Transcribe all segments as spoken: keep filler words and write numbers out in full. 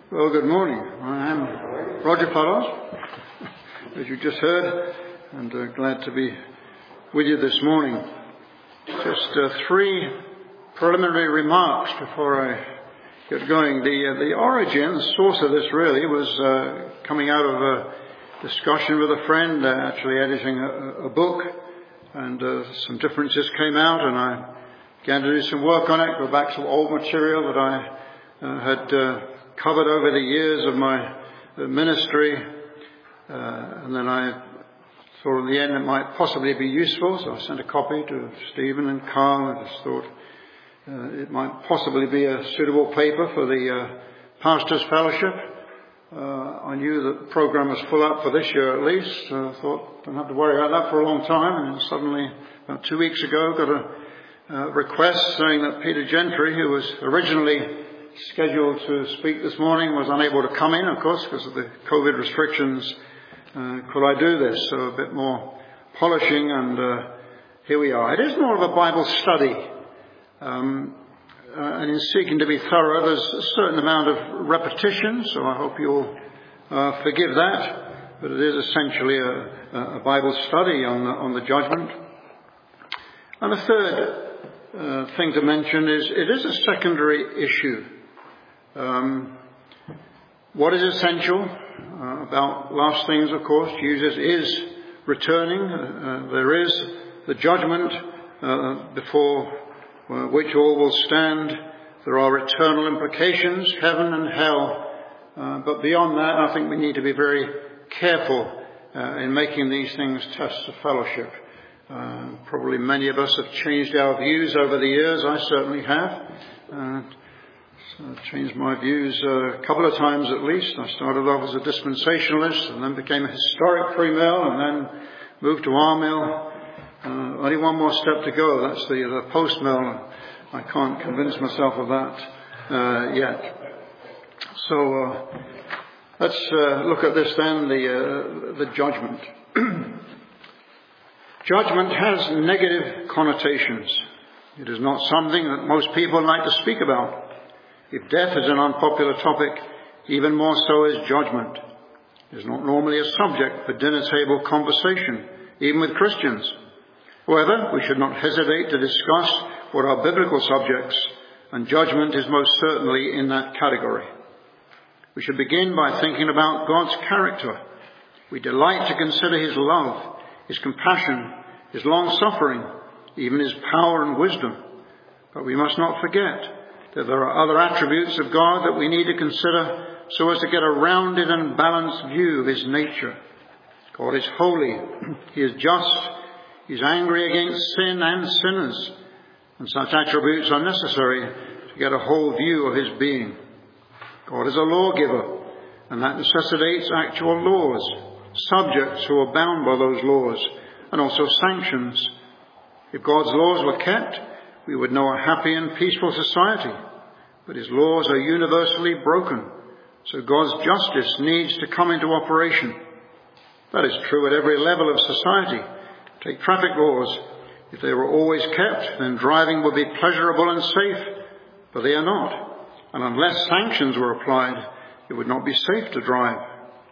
Well, good morning. I am Roger Fellows, as you just heard, and uh, glad to be with you this morning. Just uh, three preliminary remarks before I get going. The uh, the origin, the source of this really was uh, coming out of a discussion with a friend, uh, actually editing a, a book, and uh, some differences came out, and I began to do some work on it, go back to old material that I uh, had uh, covered over the years of my uh, ministry, uh, and then I thought in the end it might possibly be useful, so I sent a copy to Stephen and Carl. I just thought uh, it might possibly be a suitable paper for the uh, Pastors' Fellowship. Uh, I knew that the program was full up for this year at least, so I thought I don't have to worry about that for a long time, and then suddenly, about two weeks ago, got a uh, request saying that Peter Gentry, who was originally scheduled to speak this morning, was unable to come in, of course, because of the COVID restrictions. Uh, could I do this? So a bit more polishing, and uh, here we are. It is more of a Bible study. Um, uh, and in seeking to be thorough, there's a certain amount of repetition, so I hope you'll uh, forgive that. But it is essentially a, a Bible study on the, on the judgment. And a third uh, thing to mention is it is a secondary issue. Um, what is essential uh, about last things, of course, Jesus is returning. Uh, there is the judgment uh, before uh, which all will stand. There are eternal implications, heaven and hell. Uh, but beyond that, I think we need to be very careful uh, in making these things tests of fellowship. Uh, probably many of us have changed our views over the years. I certainly have. Uh, I've changed my views uh, a couple of times at least. I started off as a dispensationalist and then became a historic premill and then moved to amill. Uh, only one more step to go. That's the, the post-mill. I can't convince myself of that uh, yet. So uh, let's uh, look at this then, the, uh, the judgment. Judgment has negative connotations. It is not something that most people like to speak about. If death is an unpopular topic, even more so is judgment. It is not normally a subject for dinner table conversation, even with Christians. However, we should not hesitate to discuss what are biblical subjects, and judgment is most certainly in that category. We should begin by thinking about God's character. We delight to consider his love, his compassion, his long-suffering, even his power and wisdom. But we must not forget that there are other attributes of God that we need to consider so as to get a rounded and balanced view of his nature. God is holy. He is just. He is angry against sin and sinners. And such attributes are necessary to get a whole view of his being. God is a lawgiver, and that necessitates actual laws, subjects who are bound by those laws, and also sanctions. If God's laws were kept, we would know a happy and peaceful society, but his laws are universally broken, so God's justice needs to come into operation. That is true at every level of society. Take traffic laws. If they were always kept, then driving would be pleasurable and safe, but they are not. And unless sanctions were applied, it would not be safe to drive.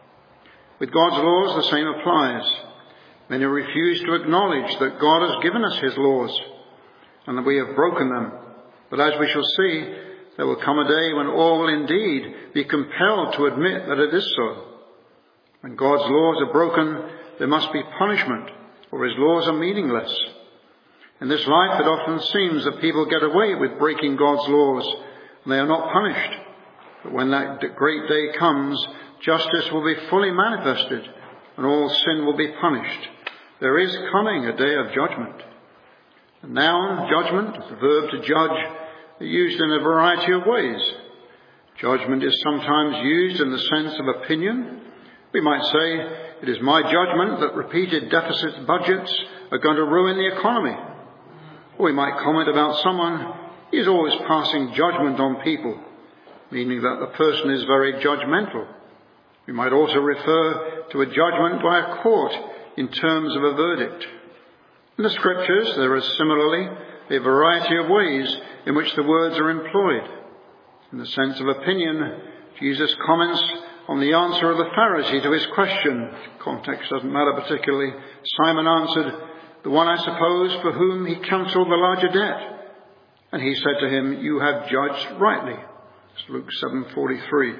With God's laws, the same applies. Many refuse to acknowledge that God has given us his laws, and that we have broken them. But as we shall see, there will come a day when all will indeed be compelled to admit that it is so. When God's laws are broken, there must be punishment, or his laws are meaningless. In this life, it often seems that people get away with breaking God's laws, and they are not punished. But when that great day comes, justice will be fully manifested, and all sin will be punished. There is coming a day of judgment. The noun, judgment, the verb to judge, are used in a variety of ways. Judgment is sometimes used in the sense of opinion. We might say, it is my judgment that repeated deficit budgets are going to ruin the economy. Or we might comment about someone, he is always passing judgment on people, meaning that the person is very judgmental. We might also refer to a judgment by a court in terms of a verdict. In the Scriptures, there is similarly a variety of ways in which the words are employed. In the sense of opinion, Jesus comments on the answer of the Pharisee to his question. Context doesn't matter particularly. Simon answered, "The one, I suppose, for whom he cancelled the larger debt." And he said to him, "You have judged rightly." It's Luke seven forty-three.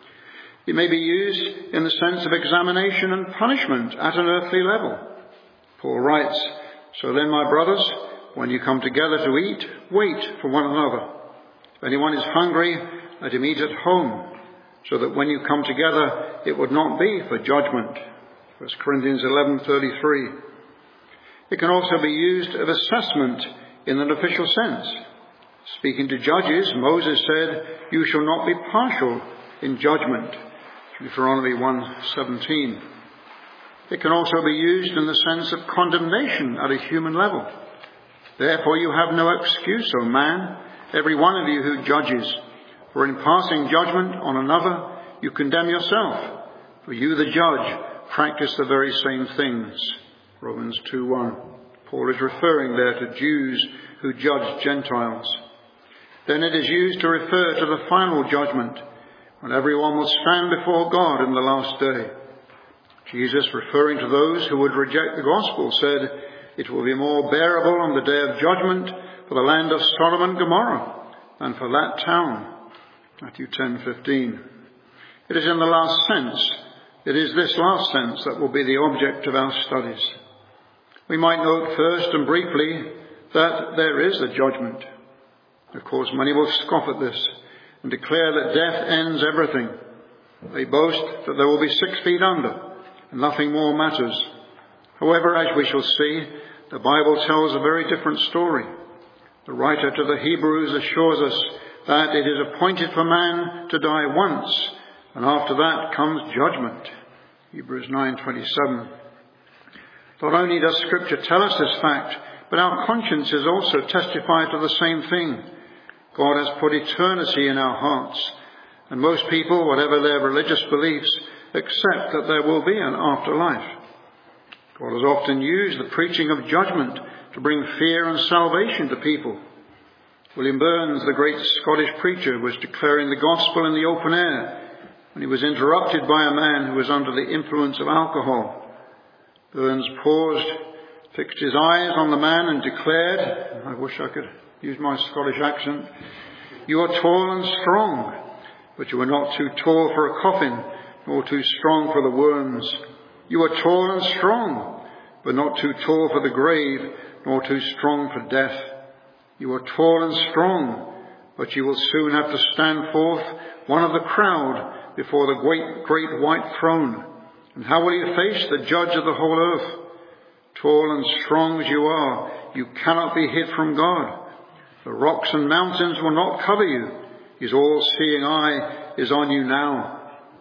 It may be used in the sense of examination and punishment at an earthly level. Paul writes, "So then, my brothers, when you come together to eat, wait for one another. If anyone is hungry, let him eat at home, so that when you come together, it would not be for judgment." First Corinthians eleven thirty-three. It can also be used of assessment in an official sense. Speaking to judges, Moses said, "You shall not be partial in judgment." Deuteronomy one seventeen. It can also be used in the sense of condemnation at a human level. "Therefore you have no excuse, O man, every one of you who judges. For in passing judgment on another, you condemn yourself. For you, the judge, practice the very same things." Romans two one. Paul is referring there to Jews who judge Gentiles. Then it is used to refer to the final judgment, when everyone will stand before God in the last day. Jesus, referring to those who would reject the gospel, said, "It will be more bearable on the day of judgment for the land of Sodom and Gomorrah than for that town." Matthew ten fifteen. It is in the last sense, it is this last sense that will be the object of our studies. We might note first and briefly that there is a judgment. Of course, many will scoff at this and declare that death ends everything. They boast that there will be six feet under and nothing more matters. However, as we shall see, the Bible tells a very different story. The writer to the Hebrews assures us that it is appointed for man to die once, and after that comes judgment. Hebrews nine twenty-seven. Not only does Scripture tell us this fact, but our consciences also testify to the same thing. God has put eternity in our hearts, and most people, whatever their religious beliefs, accept that there will be an afterlife. God has often used the preaching of judgment to bring fear and salvation to people. William Burns, the great Scottish preacher, was declaring the gospel in the open air when he was interrupted by a man who was under the influence of alcohol. Burns paused, fixed his eyes on the man and declared, I wish I could use my Scottish accent, "You are tall and strong, but you are not too tall for a coffin, nor too strong for the worms. You are tall and strong, but not too tall for the grave, nor too strong for death. You are tall and strong, but you will soon have to stand forth, one of the crowd, before the great, great white throne. And how will you face the judge of the whole earth? Tall and strong as you are, you cannot be hid from God. The rocks and mountains will not cover you. His all-seeing eye is on you now."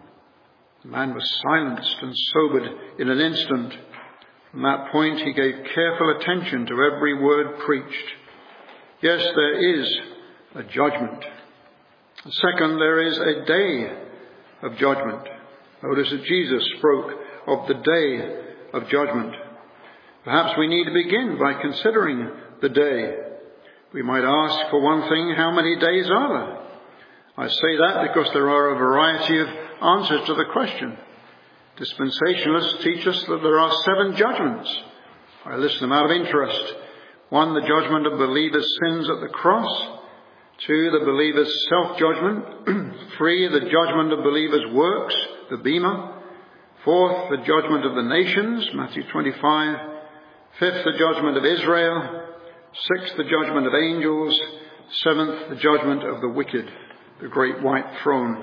The man was silenced and sobered in an instant. From that point, he gave careful attention to every word preached. Yes, there is a judgment. Second, there is a day of judgment. Notice that Jesus spoke of the day of judgment. Perhaps we need to begin by considering the day. We might ask, for one thing, how many days are there? I say that because there are a variety of answers to the question. Dispensationalists teach us that there are seven judgments. I list them out of interest. One, the judgment of believers' sins at the cross. Two, the believers' self-judgment. Three, the judgment of believers' works, the bema. Fourth, the judgment of the nations, Matthew twenty-five. Fifth, the judgment of Israel. Sixth, the judgment of angels. Seventh, the judgment of the wicked, the great white throne.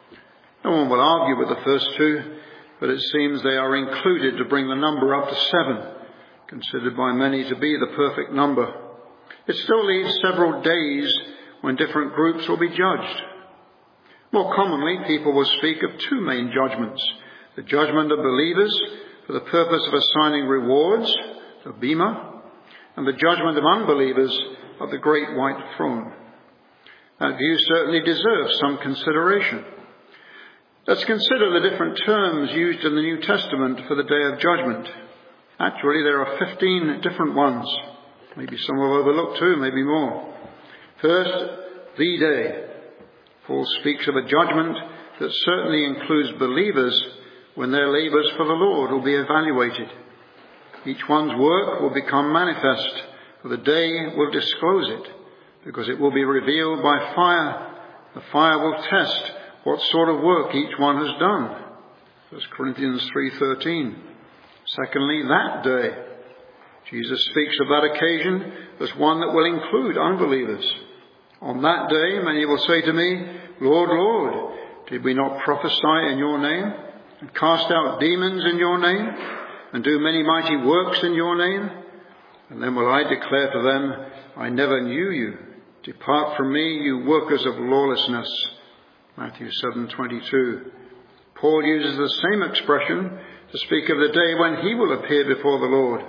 No one will argue with the first two, but it seems they are included to bring the number up to seven, considered by many to be the perfect number. It still leaves several days when different groups will be judged. More commonly, people will speak of two main judgments: the judgment of believers for the purpose of assigning rewards, the bema, and the judgment of unbelievers of the great white throne. That view certainly deserves some consideration. Let's consider the different terms used in the New Testament for the day of judgment. Actually, there are fifteen different ones. Maybe some will overlook too, maybe more. First, the day. Paul speaks of a judgment that certainly includes believers when their labours for the Lord will be evaluated. Each one's work will become manifest, for the day will disclose it, because it will be revealed by fire. The fire will test what sort of work each one has done. First Corinthians three thirteen. Secondly, that day. Jesus speaks of that occasion as one that will include unbelievers. On that day, many will say to me, Lord, Lord, did we not prophesy in your name, and cast out demons in your name, and do many mighty works in your name? And then will I declare to them, I never knew you. Depart from me, you workers of lawlessness. Matthew seven twenty-two. Paul uses the same expression to speak of the day when he will appear before the Lord.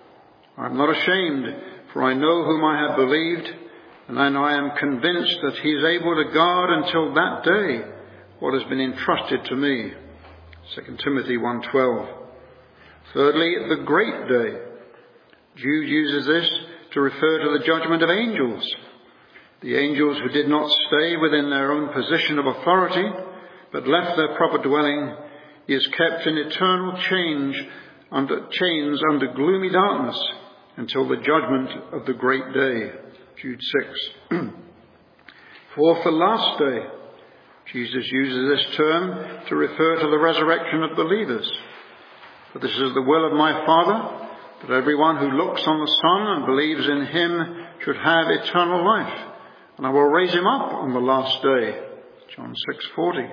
I am not ashamed, for I know whom I have believed, and then I am convinced that he is able to guard until that day what has been entrusted to me. Second Timothy one twelve. Thirdly, the great day. Jude uses this to refer to the judgment of angels. The angels who did not stay within their own position of authority, but left their proper dwelling, is kept in eternal change under, chains under gloomy darkness until the judgment of the great day. Jude six. Fourth, the last day. Jesus uses this term to refer to the resurrection of believers. For this is the will of my Father, that everyone who looks on the Son and believes in him should have eternal life, and I will raise him up on the last day. John six forty.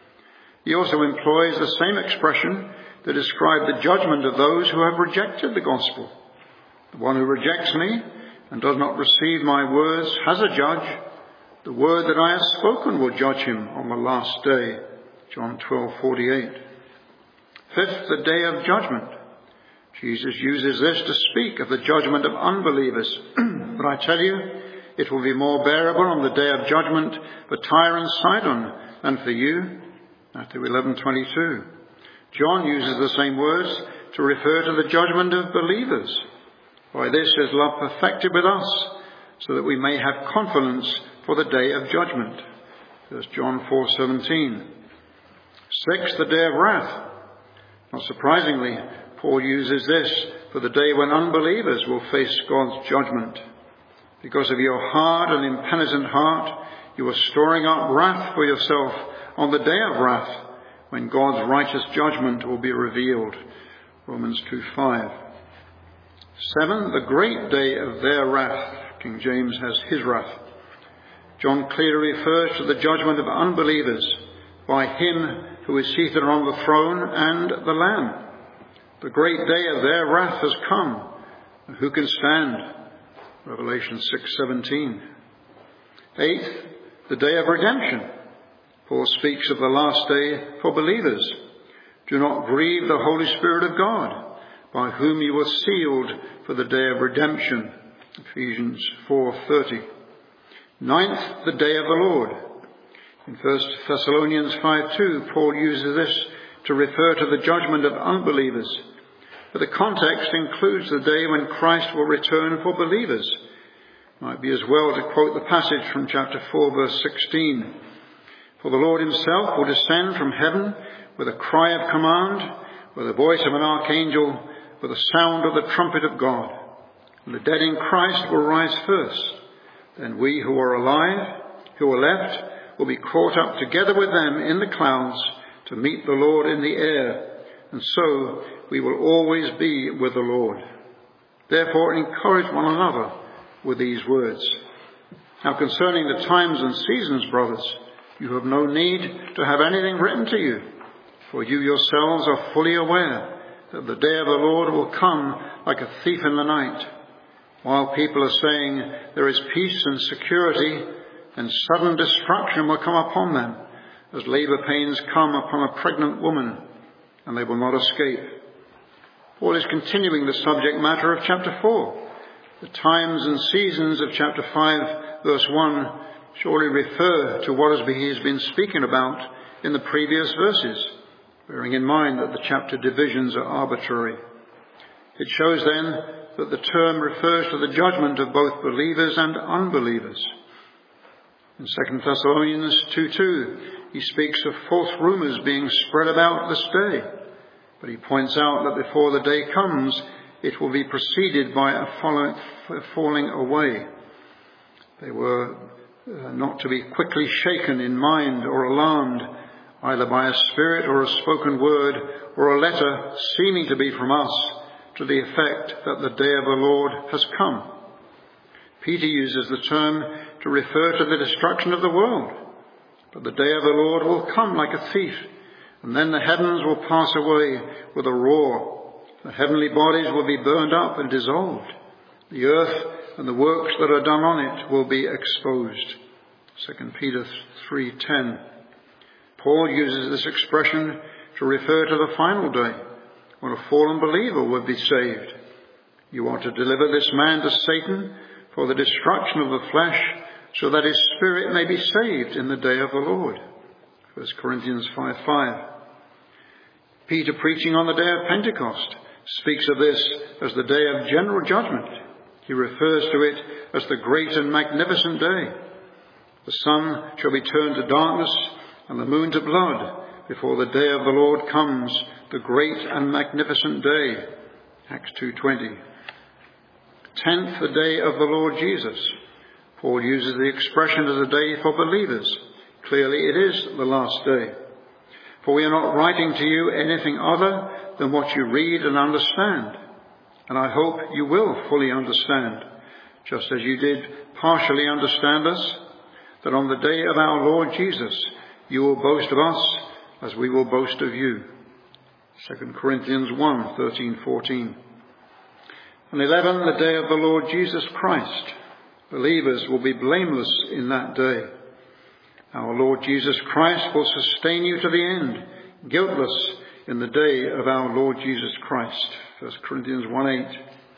He also employs the same expression to describe the judgment of those who have rejected the gospel. The one who rejects me and does not receive my words has a judge. The word that I have spoken will judge him on the last day. John twelve forty-eight. Fifth, the day of judgment. Jesus uses this to speak of the judgment of unbelievers. But I tell you, it will be more bearable on the day of judgment for Tyre and Sidon than for you. Matthew eleven twenty-two. John uses the same words to refer to the judgment of believers. By this is love perfected with us, so that we may have confidence for the day of judgment. First John four seventeen. Sixth, the day of wrath. Not surprisingly, Paul uses this for the day when unbelievers will face God's judgment. Because of your hard and impenitent heart, you are storing up wrath for yourself on the day of wrath, when God's righteous judgment will be revealed. Romans two five. Seven, the great day of their wrath. King James has his wrath. John clearly refers to the judgment of unbelievers by him who is seated on the throne and the Lamb. The great day of their wrath has come. And who can stand? Revelation six seventeen. Eighth, the day of redemption. Paul speaks of the last day for believers. Do not grieve the Holy Spirit of God, by whom you were sealed for the day of redemption. Ephesians four thirty. Ninth, the day of the Lord. In First Thessalonians five two, Paul uses this to refer to the judgment of unbelievers. But the context includes the day when Christ will return for believers. It might be as well to quote the passage from chapter four, verse sixteen. For the Lord himself will descend from heaven with a cry of command, with the voice of an archangel, with the sound of the trumpet of God. And the dead in Christ will rise first. Then we who are alive, who are left, will be caught up together with them in the clouds to meet the Lord in the air. And so we will always be with the Lord. Therefore encourage one another with these words. Now concerning the times and seasons, brothers, you have no need to have anything written to you, for you yourselves are fully aware that the day of the Lord will come like a thief in the night. While people are saying there is peace and security, and sudden destruction will come upon them, as labour pains come upon a pregnant woman, and they will not escape. Paul is continuing the subject matter of chapter four. The times and seasons of chapter five, verse one, surely refer to what he has been speaking about in the previous verses, bearing in mind that the chapter divisions are arbitrary. It shows then that the term refers to the judgment of both believers and unbelievers. In Second Thessalonians two two, he speaks of false rumours being spread about this day. But he points out that before the day comes, it will be preceded by a following, falling away. They were uh, not to be quickly shaken in mind or alarmed, either by a spirit or a spoken word or a letter seeming to be from us, to the effect that the day of the Lord has come. Peter uses the term to refer to the destruction of the world. But the day of the Lord will come like a thief, and then the heavens will pass away with a roar. The heavenly bodies will be burned up and dissolved. The earth and the works that are done on it will be exposed. Second Peter three ten. Paul uses this expression to refer to the final day, when a fallen believer will be saved. You are to deliver this man to Satan for the destruction of the flesh, so that his spirit may be saved in the day of the Lord. First Corinthians five five. Peter, preaching on the day of Pentecost, speaks of this as the day of general judgment. He refers to it as the great and magnificent day. The sun shall be turned to darkness and the moon to blood before the day of the Lord comes, the great and magnificent day. Acts two twenty. Tenth, the day of the Lord Jesus. Paul uses the expression as a day for believers. Clearly it is the last day. For we are not writing to you anything other than what you read and understand. And I hope you will fully understand, just as you did partially understand us, that on the day of our Lord Jesus you will boast of us as we will boast of you. Second Corinthians one thirteen fourteen. And eleven, the day of the Lord Jesus Christ. Believers will be blameless in that day. Our Lord Jesus Christ will sustain you to the end, guiltless in the day of our Lord Jesus Christ. First Corinthians one eight.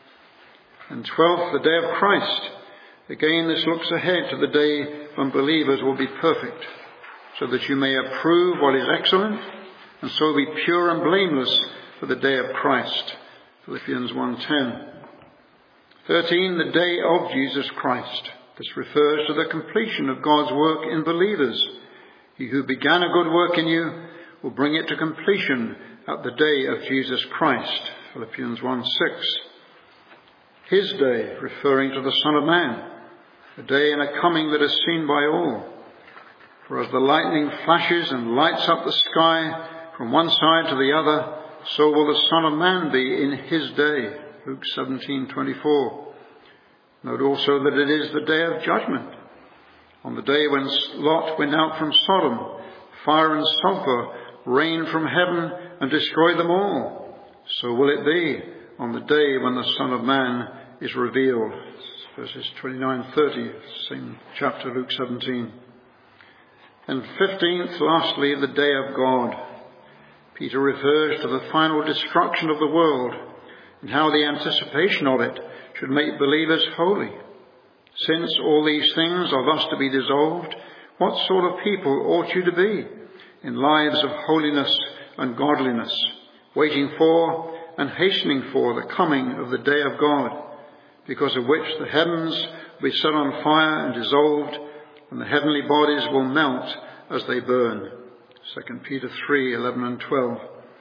And twelfth, the day of Christ. Again, this looks ahead to the day when believers will be perfect, so that you may approve what is excellent, and so be pure and blameless for the day of Christ. Philippians one ten. thirteen, the day of Jesus Christ. This refers to the completion of God's work in believers. He who began a good work in you will bring it to completion at the day of Jesus Christ. Philippians one six. His day, referring to the Son of Man, a day and a coming that is seen by all. For as the lightning flashes and lights up the sky from one side to the other, so will the Son of Man be in his day. Luke seventeen twenty-four. Note also that it is the day of judgment. On the day when Lot went out from Sodom, fire and sulphur rained from heaven and destroyed them all. So will it be on the day when the Son of Man is revealed. Verses twenty-nine thirty, same chapter, Luke seventeen. And fifteenth, lastly, the day of God. Peter refers to the final destruction of the world and how the anticipation of it should make believers holy. Since all these things are thus to be dissolved, what sort of people ought you to be in lives of holiness and godliness, waiting for and hastening for the coming of the day of God, because of which the heavens will be set on fire and dissolved, and the heavenly bodies will melt as they burn. Second Peter three eleven and twelve.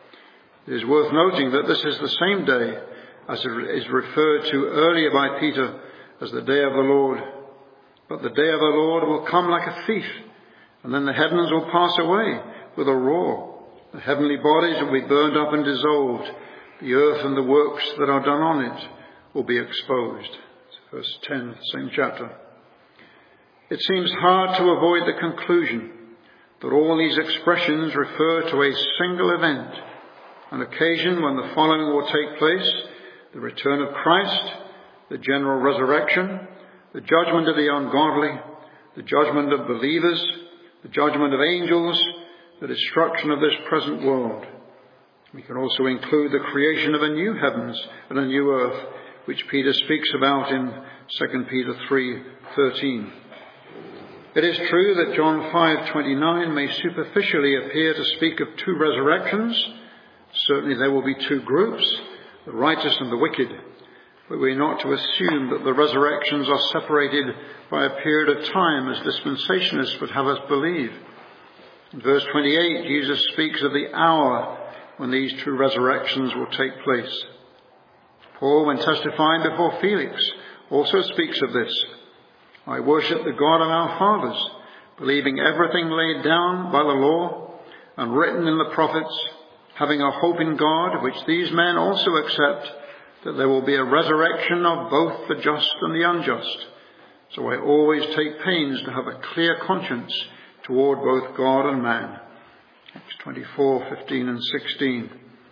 It is worth noting that this is the same day as it is referred to earlier by Peter as the day of the Lord. But the day of the Lord will come like a thief, and then the heavens will pass away with a roar. The heavenly bodies will be burned up and dissolved. The earth and the works that are done on it will be exposed. Verse ten, same chapter. It seems hard to avoid the conclusion that all these expressions refer to a single event, an occasion when the following will take place: the return of Christ, the general resurrection, the judgment of the ungodly, the judgment of believers, the judgment of angels, the destruction of this present world. We can also include the creation of a new heavens and a new earth, which Peter speaks about in Second Peter three thirteen. It is true that John five twenty-nine may superficially appear to speak of two resurrections. Certainly there will be two groups, the righteous and the wicked, but we are not to assume that the resurrections are separated by a period of time as dispensationalists would have us believe. In verse twenty-eight, Jesus speaks of the hour when these two resurrections will take place. Paul, when testifying before Felix, also speaks of this. I worship the God of our fathers, believing everything laid down by the law and written in the prophets, having a hope in God, which these men also accept, that there will be a resurrection of both the just and the unjust. So I always take pains to have a clear conscience toward both God and man. Acts twenty-four, fifteen and sixteen.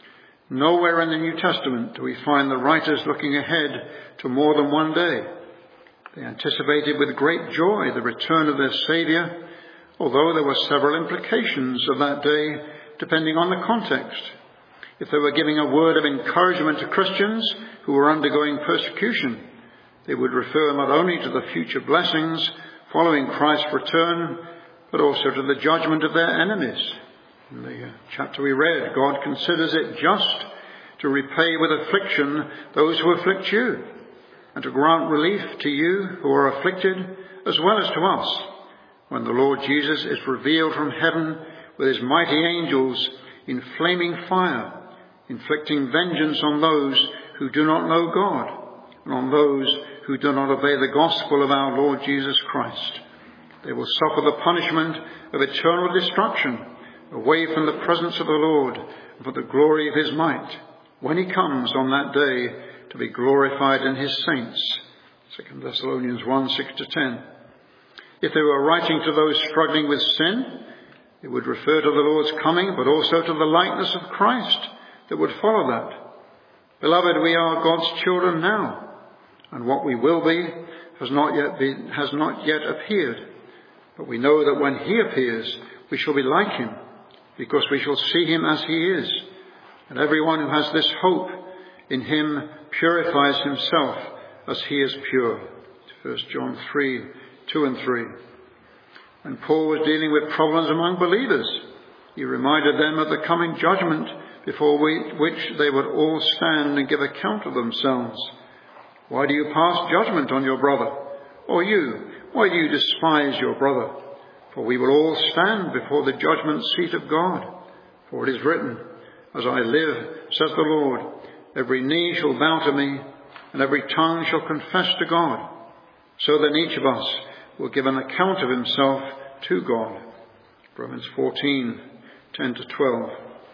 Nowhere in the New Testament do we find the writers looking ahead to more than one day. They anticipated with great joy the return of their Saviour, although there were several implications of that day depending on the context. If they were giving a word of encouragement to Christians who were undergoing persecution, they would refer not only to the future blessings following Christ's return, but also to the judgment of their enemies. In the chapter we read, God considers it just to repay with affliction those who afflict you, and to grant relief to you who are afflicted as well as to us, when the Lord Jesus is revealed from heaven with his mighty angels in flaming fire, inflicting vengeance on those who do not know God, and on those who do not obey the gospel of our Lord Jesus Christ. They will suffer the punishment of eternal destruction away from the presence of the Lord and for the glory of his might, when he comes on that day to be glorified in his saints. Second Thessalonians one, six to ten. If they were writing to those struggling with sin, it would refer to the Lord's coming, but also to the likeness of Christ that would follow that. Beloved, we are God's children now, and what we will be has not yet been, has not yet appeared. But we know that when he appears, we shall be like him, because we shall see him as he is. And everyone who has this hope in him purifies himself as he is pure. First John three, two and three. When Paul was dealing with problems among believers, he reminded them of the coming judgment before we, which they would all stand and give account of themselves. Why do you pass judgment on your brother? Or you, why do you despise your brother? For we will all stand before the judgment seat of God. For it is written, as I live, says the Lord, every knee shall bow to me, and every tongue shall confess to God. So then each of us will give an account of himself to God. Romans fourteen, ten to twelve.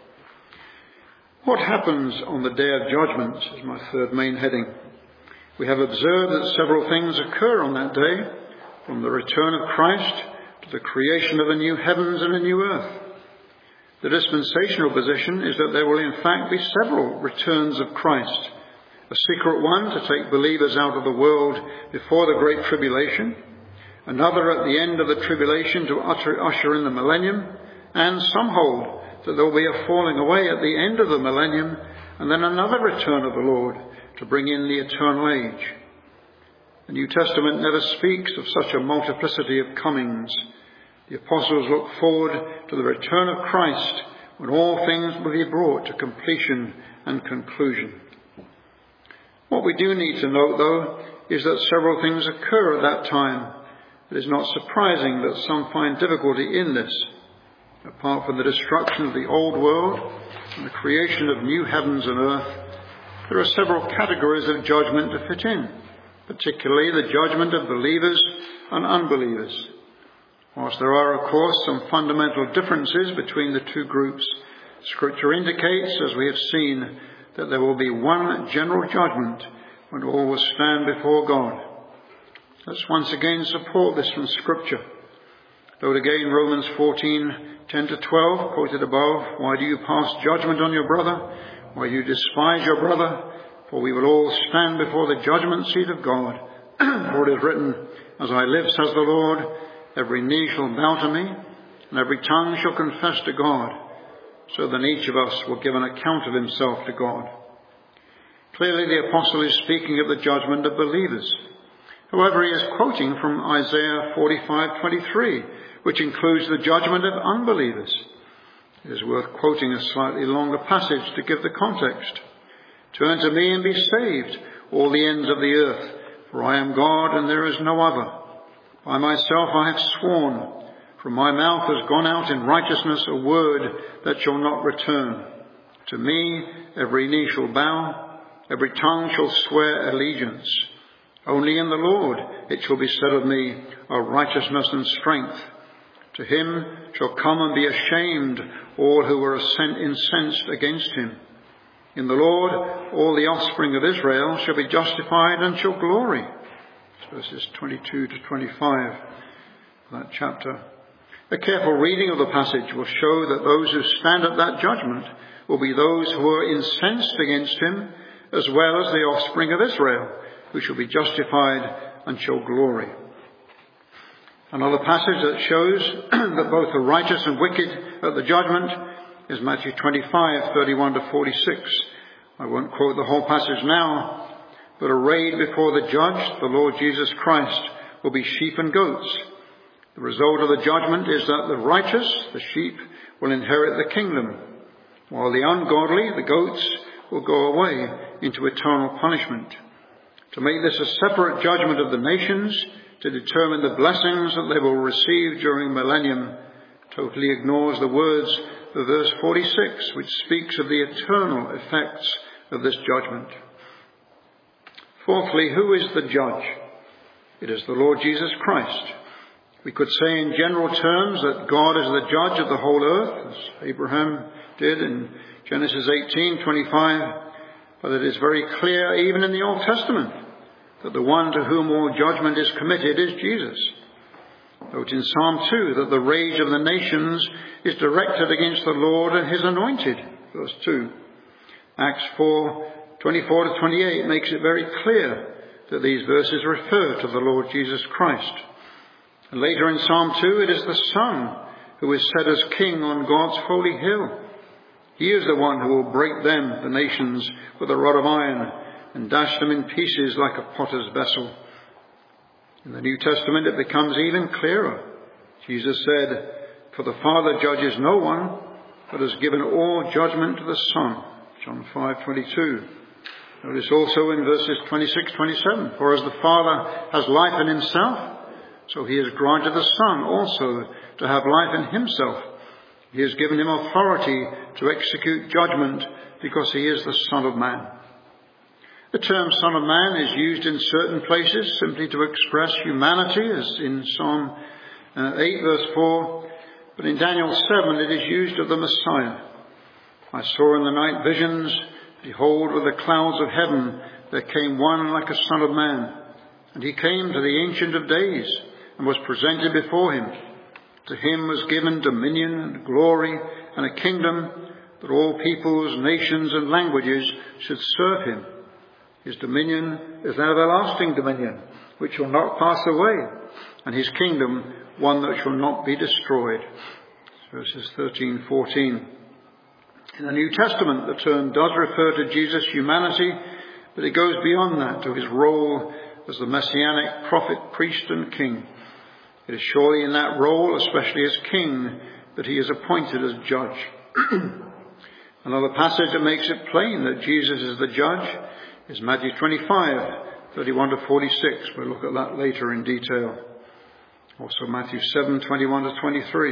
What happens on the day of judgment is my third main heading. We have observed that several things occur on that day, from the return of Christ to the creation of a new heavens and a new earth. The dispensational position is that there will in fact be several returns of Christ. A secret one to take believers out of the world before the Great Tribulation, another at the end of the tribulation to utter, usher in the millennium, and some hold that there will be a falling away at the end of the millennium, and then another return of the Lord to bring in the eternal age. The New Testament never speaks of such a multiplicity of comings. The apostles look forward to the return of Christ, when all things will be brought to completion and conclusion. What we do need to note, though, is that several things occur at that time. It is not surprising that some find difficulty in this. Apart from the destruction of the old world and the creation of new heavens and earth, there are several categories of judgment to fit in, particularly the judgment of believers and unbelievers. Whilst there are, of course, some fundamental differences between the two groups, Scripture indicates, as we have seen, that there will be one general judgment when all will stand before God. Let's once again support this from Scripture. Note again Romans fourteen, ten to twelve, quoted above. Why do you pass judgment on your brother? Why do you despise your brother? For we will all stand before the judgment seat of God. For it is written, as I live, says the Lord, every knee shall bow to me, and every tongue shall confess to God. So then each of us will give an account of himself to God. Clearly the apostle is speaking of the judgment of believers. However, he is quoting from Isaiah forty-five, twenty-three, which includes the judgment of unbelievers. It is worth quoting a slightly longer passage to give the context. Turn to me and be saved, all the ends of the earth, for I am God and there is no other. By myself I have sworn, From my mouth has gone out in righteousness a word that shall not return. To me every knee shall bow, every tongue shall swear allegiance. Only in the Lord it shall be said of me, are righteousness and strength. To him shall come and be ashamed all who were incensed against him. In the Lord all the offspring of Israel shall be justified and shall glory. Verses twenty-two to twenty-five, that chapter. A careful reading of the passage will show that those who stand at that judgment will be those who are incensed against him, as well as the offspring of Israel, who shall be justified and shall glory. Another passage that shows that both the righteous and wicked at the judgment is Matthew twenty-five, thirty-one to forty-six. I won't quote the whole passage now, but arrayed before the judge, the Lord Jesus Christ, will be sheep and goats. The result of the judgment is that the righteous, the sheep, will inherit the kingdom, while the ungodly, the goats, will go away into eternal punishment. To make this a separate judgment of the nations, to determine the blessings that they will receive during millennium, totally ignores the words of verse forty-six, which speaks of the eternal effects of this judgment. Fourthly, who is the judge? It is the Lord Jesus Christ. We could say in general terms that God is the judge of the whole earth, as Abraham did in Genesis eighteen twenty-five, but it is very clear even in the Old Testament that the one to whom all judgment is committed is Jesus. Note in Psalm two that the rage of the nations is directed against the Lord and his anointed, verse two. Acts four twenty-four to twenty-eight makes it very clear that these verses refer to the Lord Jesus Christ. And later in Psalm two, it is the Son who is set as king on God's holy hill. He is the one who will break them, the nations, with a rod of iron and dash them in pieces like a potter's vessel. In the New Testament, it becomes even clearer. Jesus said, "For the Father judges no one, but has given all judgment to the Son." John five twenty-two. Notice also in verses twenty-six to twenty-seven, "For as the Father has life in himself, so he has granted the Son also to have life in himself. He has given him authority to execute judgment because he is the Son of Man." The term Son of Man is used in certain places simply to express humanity, as in Psalm eight verse four, but in Daniel seven it is used of the Messiah. "I saw in the night visions, behold, with the clouds of heaven there came one like a Son of Man, and he came to the Ancient of Days, and was presented before him. To him was given dominion and glory and a kingdom, that all peoples, nations and languages should serve him. His dominion is an everlasting dominion, which shall not pass away, and his kingdom one that shall not be destroyed." Verses thirteen, fourteen. In the New Testament, the term does refer to Jesus' humanity, but it goes beyond that to his role as the messianic prophet, priest and king. It is surely in that role, especially as king, that he is appointed as judge. Another passage that makes it plain that Jesus is the judge is Matthew twenty-five, thirty-one to forty-six. We'll look at that later in detail. Also Matthew seven, twenty-one to twenty-three.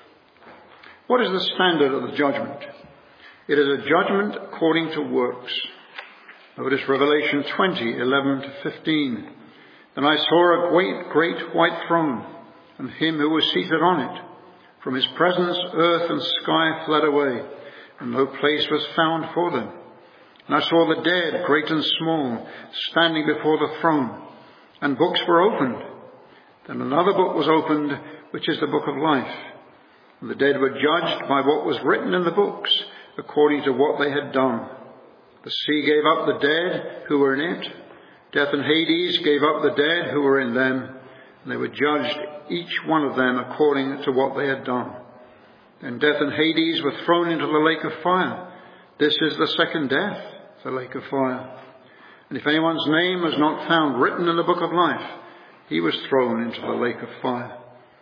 What is the standard of the judgment? It is a judgment according to works. Notice Revelation twenty, eleven to fifteen. "Then I saw a great, great white throne, and him who was seated on it. From his presence earth and sky fled away, and no place was found for them. And I saw the dead, great and small, standing before the throne, and books were opened. Then another book was opened, which is the book of life. And the dead were judged by what was written in the books, according to what they had done. The sea gave up the dead who were in it. Death and Hades gave up the dead who were in them, and they were judged, each one of them according to what they had done. Then death and Hades were thrown into the lake of fire. This is the second death, the lake of fire. And if anyone's name was not found written in the book of life, he was thrown into the lake of fire."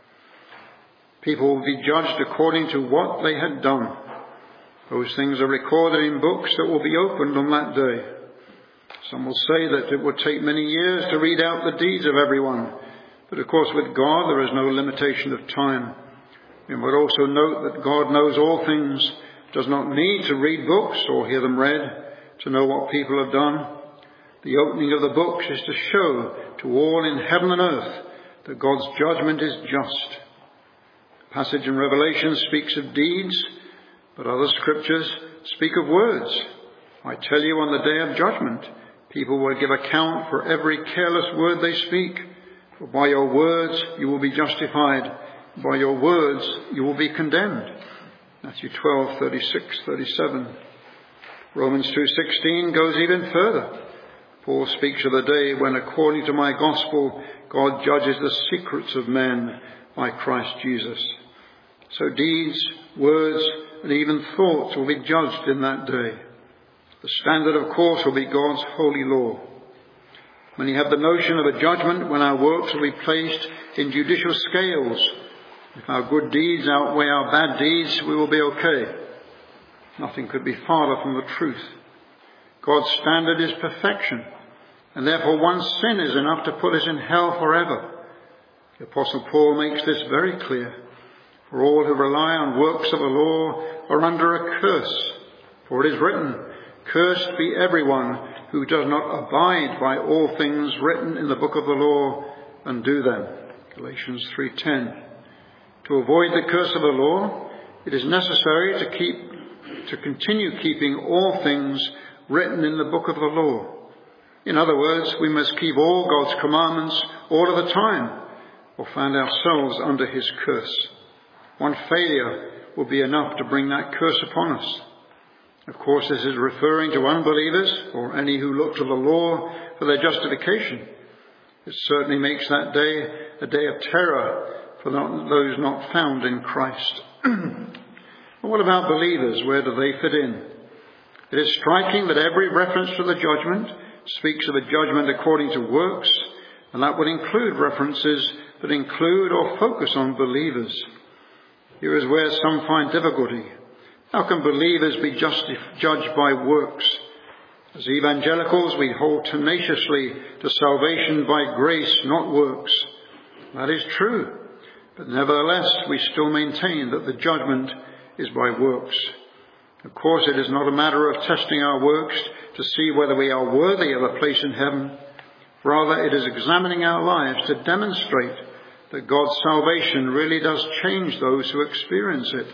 People will be judged according to what they had done. Those things are recorded in books that will be opened on that day. Some will say that it would take many years to read out the deeds of everyone. But of course with God there is no limitation of time. We must also note that God knows all things, does not need to read books or hear them read to know what people have done. The opening of the books is to show to all in heaven and earth that God's judgment is just. The passage in Revelation speaks of deeds, but other scriptures speak of words. I tell you, on the day of judgment, people will give account for every careless word they speak. For by your words you will be justified, by your words you will be condemned. Matthew twelve, thirty-six, thirty-seven. Romans two sixteen goes even further. Paul speaks of the day when, according to my gospel, God judges the secrets of men by Christ Jesus. So deeds, words, and even thoughts will be judged in that day. The standard, of course, will be God's holy law. Many have the notion of a judgment when our works will be placed in judicial scales. If our good deeds outweigh our bad deeds, we will be okay. Nothing could be farther from the truth. God's standard is perfection, and therefore one sin is enough to put us in hell forever. The Apostle Paul makes this very clear. For all who rely on works of the law are under a curse. For it is written, cursed be everyone who does not abide by all things written in the book of the law and do them. Galatians three ten. To avoid the curse of the law, it is necessary to keep, to continue keeping all things written in the book of the law. In other words, we must keep all God's commandments all of the time, or find ourselves under his curse. One failure will be enough to bring that curse upon us. Of course, this is referring to unbelievers or any who look to the law for their justification. It certainly makes that day a day of terror for those not found in Christ. But what about believers? Where do they fit in? It is striking that every reference to the judgment speaks of a judgment according to works, and that would include references that include or focus on believers. Here is where some find difficulty. How can believers be justi- judged by works? As evangelicals, we hold tenaciously to salvation by grace, not works. That is true. But nevertheless, we still maintain that the judgment is by works. Of course, it is not a matter of testing our works to see whether we are worthy of a place in heaven. Rather, it is examining our lives to demonstrate that God's salvation really does change those who experience it.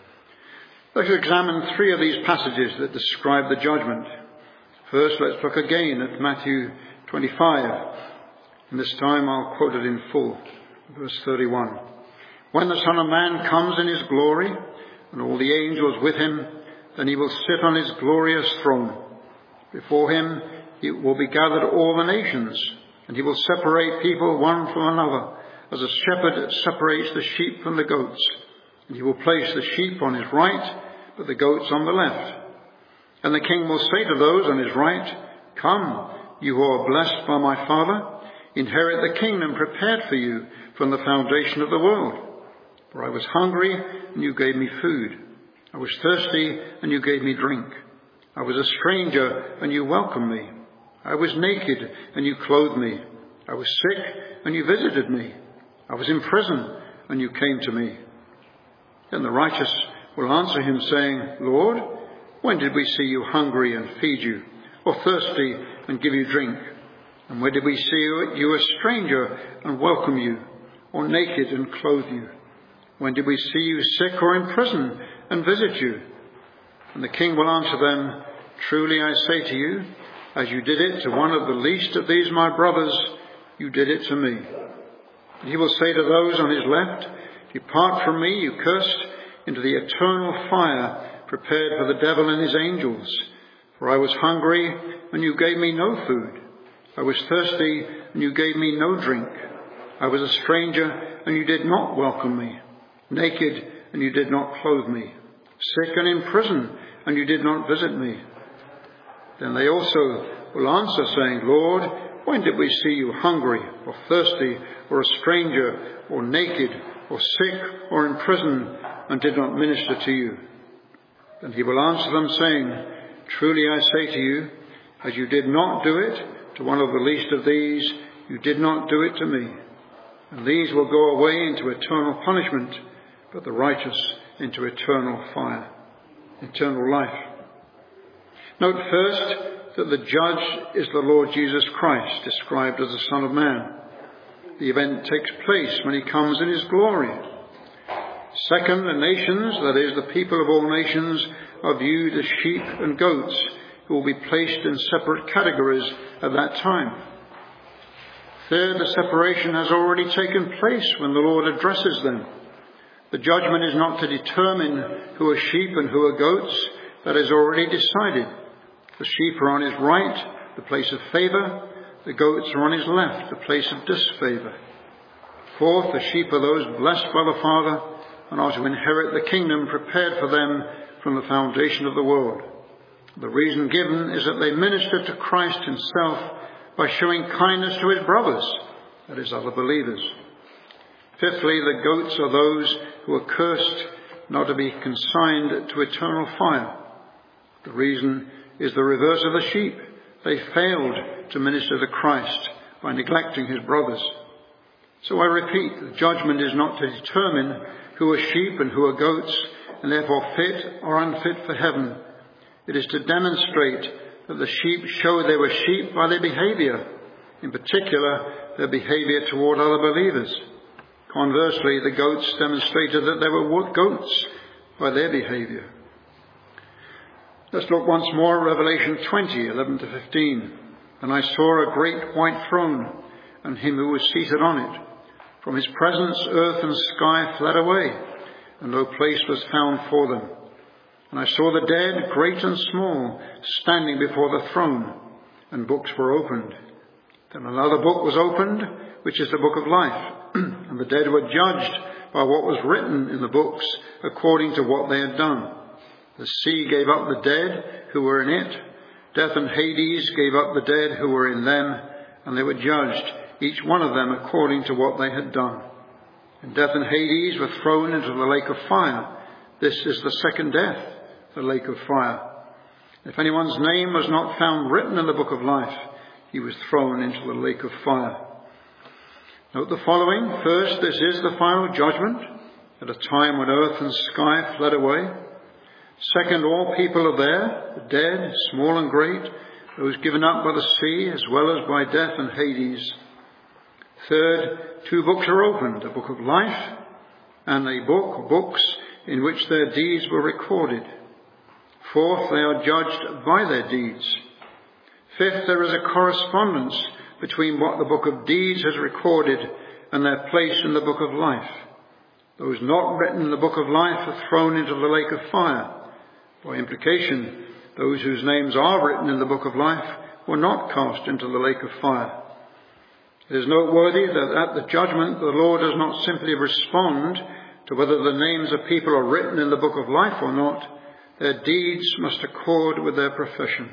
Let's examine three of these passages that describe the judgment. First, let's look again at Matthew twenty-five. And this time I'll quote it in full. Verse thirty-one. When the Son of Man comes in his glory, and all the angels with him, then he will sit on his glorious throne. Before him will be gathered all the nations, and he will separate people one from another, as a shepherd separates the sheep from the goats. And he will place the sheep on his right, but the goats on the left. And the king will say to those on his right, come, you who are blessed by my Father, inherit the kingdom prepared for you from the foundation of the world. For I was hungry, and you gave me food. I was thirsty, and you gave me drink. I was a stranger, and you welcomed me. I was naked, and you clothed me. I was sick, and you visited me. I was in prison, and you came to me. Then the righteous will answer him, saying, Lord, when did we see you hungry and feed you, or thirsty and give you drink? And when did we see you a stranger and welcome you, or naked and clothe you? When did we see you sick or in prison and visit you? And the king will answer them, truly I say to you, as you did it to one of the least of these my brothers, you did it to me. And he will say to those on his left, depart from me, you cursed, into the eternal fire prepared for the devil and his angels. For I was hungry, and you gave me no food. I was thirsty, and you gave me no drink. I was a stranger, and you did not welcome me. Naked, and you did not clothe me. Sick and in prison, and you did not visit me. Then they also will answer, saying, Lord, when did we see you hungry, or thirsty, or a stranger, or naked, or sick, or in prison, and did not minister to you? Then he will answer them, saying, truly I say to you, as you did not do it to one of the least of these, you did not do it to me. And these will go away into eternal punishment, but the righteous into eternal fire, eternal life. Note first that the judge is the Lord Jesus Christ, described as the Son of Man. The event takes place when he comes in his glory. Second, the nations, that is, the people of all nations, are viewed as sheep and goats who will be placed in separate categories at that time. Third, the separation has already taken place when the Lord addresses them. The judgment is not to determine who are sheep and who are goats. That is already decided. The sheep are on his right, the place of favour. The goats are on his left, the place of disfavour. Fourth, the sheep are those blessed by the Father and are to inherit the kingdom prepared for them from the foundation of the world. The reason given is that they ministered to Christ himself by showing kindness to his brothers, that is, other believers. Fifthly, the goats are those who are cursed, not to be consigned to eternal fire. The reason is the reverse of the sheep. They failed to minister to Christ by neglecting his brothers. So I repeat, the judgment is not to determine who are sheep and who are goats, and therefore fit or unfit for heaven. It is to demonstrate that the sheep show they were sheep by their behaviour, in particular their behaviour toward other believers. Conversely, the goats demonstrated that they were goats by their behaviour. Let's look once more at Revelation twenty, eleven to fifteen. And I saw a great white throne, and him who was seated on it. From his presence earth and sky fled away, and no place was found for them. And I saw the dead, great and small, standing before the throne, and books were opened. Then another book was opened, which is the book of life, and the dead were judged by what was written in the books, according to what they had done. The sea gave up the dead who were in it. Death and Hades gave up the dead who were in them, and they were judged, each one of them according to what they had done. And death and Hades were thrown into the lake of fire. This is the second death, the lake of fire. If anyone's name was not found written in the book of life, he was thrown into the lake of fire. Note the following. First, this is the final judgment, at a time when earth and sky fled away. Second, all people are there, the dead, small and great, those given up by the sea, as well as by death and Hades. Third, two books are opened, a book of life and a book, or books, in which their deeds were recorded. Fourth, they are judged by their deeds. Fifth, there is a correspondence between what the book of deeds has recorded and their place in the book of life. Those not written in the book of life are thrown into the lake of fire. By implication, those whose names are written in the book of life were not cast into the lake of fire. It is noteworthy that at the judgment the Lord does not simply respond to whether the names of people are written in the book of life or not. Their deeds must accord with their profession.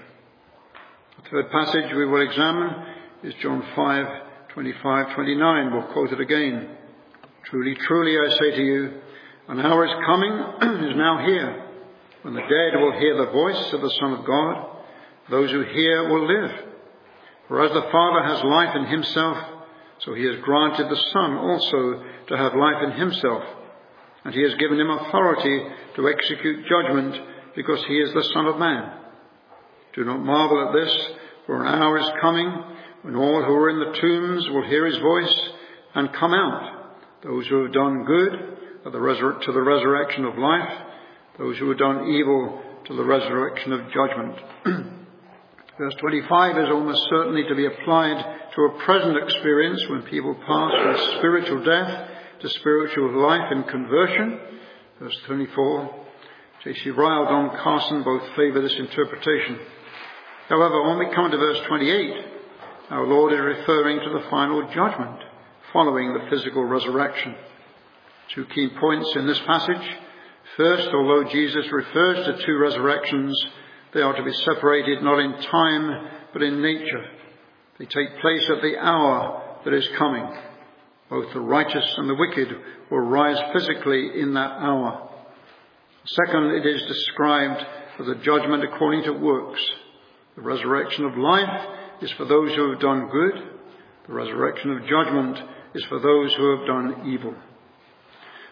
The third passage we will examine is John five, twenty-five, twenty-nine. We'll quote it again. Truly, truly, I say to you, an hour is coming, is now here, when the dead will hear the voice of the Son of God. Those who hear will live. For as the Father has life in himself, so he has granted the Son also to have life in himself. And he has given him authority to execute judgment, because he is the Son of Man. Do not marvel at this, for an hour is coming when all who are in the tombs will hear his voice and come out. Those who have done good to the, resur- to the resurrection of life, those who have done evil to the resurrection of judgment. Verse twenty-five is almost certainly to be applied to a present experience when people pass from spiritual death to spiritual life in conversion. Verse twenty-four, J C Ryle, Don Carson both favour this interpretation. However, when we come to verse twenty-eight, our Lord is referring to the final judgment following the physical resurrection. Two key points in this passage. First, although Jesus refers to two resurrections, they are to be separated not in time, but in nature. They take place at the hour that is coming. Both the righteous and the wicked will rise physically in that hour. Second, it is described as a judgment according to works. The resurrection of life is for those who have done good. The resurrection of judgment is for those who have done evil.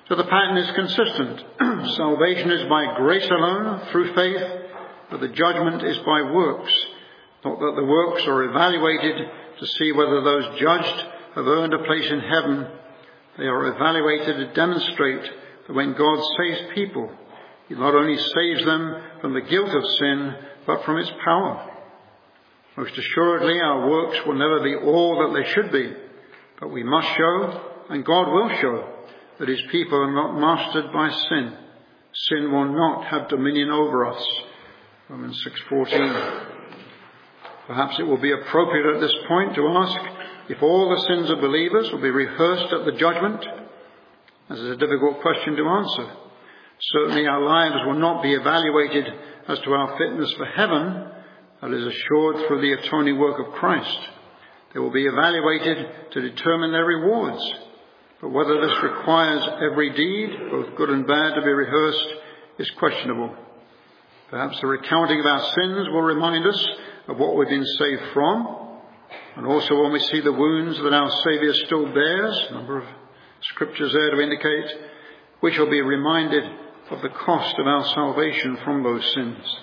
So the pattern is consistent. Salvation is by grace alone, through faith, but the judgment is by works. Not that the works are evaluated to see whether those judged have earned a place in heaven. They are evaluated to demonstrate that when God saves people, he not only saves them from the guilt of sin, but from its power. Most assuredly, our works will never be all that they should be, but we must show, and God will show, that his people are not mastered by sin. Sin will not have dominion over us. Romans six fourteen. Perhaps it will be appropriate at this point to ask if all the sins of believers will be rehearsed at the judgment. This is a difficult question to answer. Certainly our lives will not be evaluated as to our fitness for heaven. That is assured through the atoning work of Christ. They will be evaluated to determine their rewards. But whether this requires every deed, both good and bad, to be rehearsed is questionable. Perhaps the recounting of our sins will remind us of what we've been saved from. And also when we see the wounds that our Saviour still bears, a number of scriptures there to indicate, we shall be reminded of the cost of our salvation from those sins.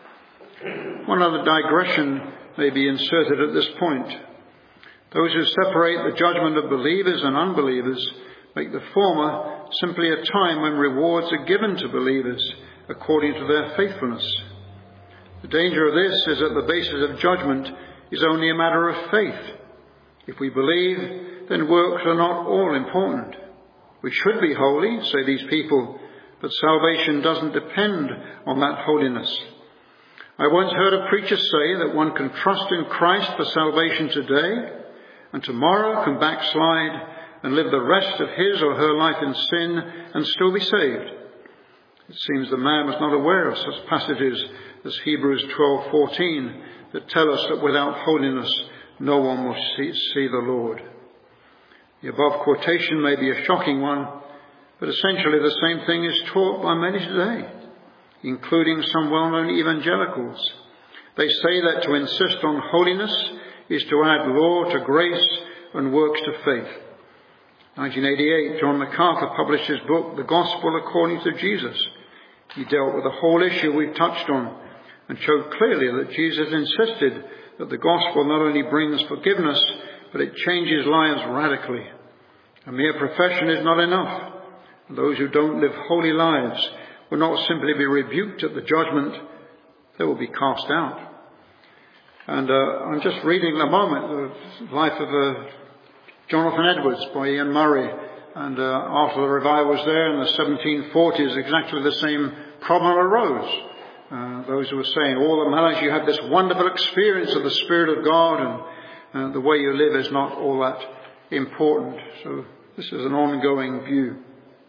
One other digression may be inserted at this point. Those who separate the judgment of believers and unbelievers make the former simply a time when rewards are given to believers according to their faithfulness. The danger of this is that the basis of judgment is only a matter of faith. If we believe, then works are not all important. We should be holy, say these people, but salvation doesn't depend on that holiness. I once heard a preacher say that one can trust in Christ for salvation today, and tomorrow can backslide and live the rest of his or her life in sin and still be saved. It seems the man was not aware of such passages as Hebrews twelve fourteen that tell us that without holiness no one will see, see the Lord. The above quotation may be a shocking one, but essentially the same thing is taught by many today, including some well-known evangelicals. They say that to insist on holiness is to add law to grace and works to faith. nineteen eighty-eight, John MacArthur published his book, The Gospel According to Jesus. He dealt with the whole issue we've touched on and showed clearly that Jesus insisted that the gospel not only brings forgiveness, but it changes lives radically. A mere profession is not enough. Those who don't live holy lives will not simply be rebuked at the judgment, they will be cast out. And uh, I'm just reading at the moment the life of uh, Jonathan Edwards by Ian Murray. And uh, after the revival was there in the seventeen forties, exactly the same problem arose. Uh, those who were saying, all that matters, you have this wonderful experience of the Spirit of God, and uh, the way you live is not all that important. So this is an ongoing view.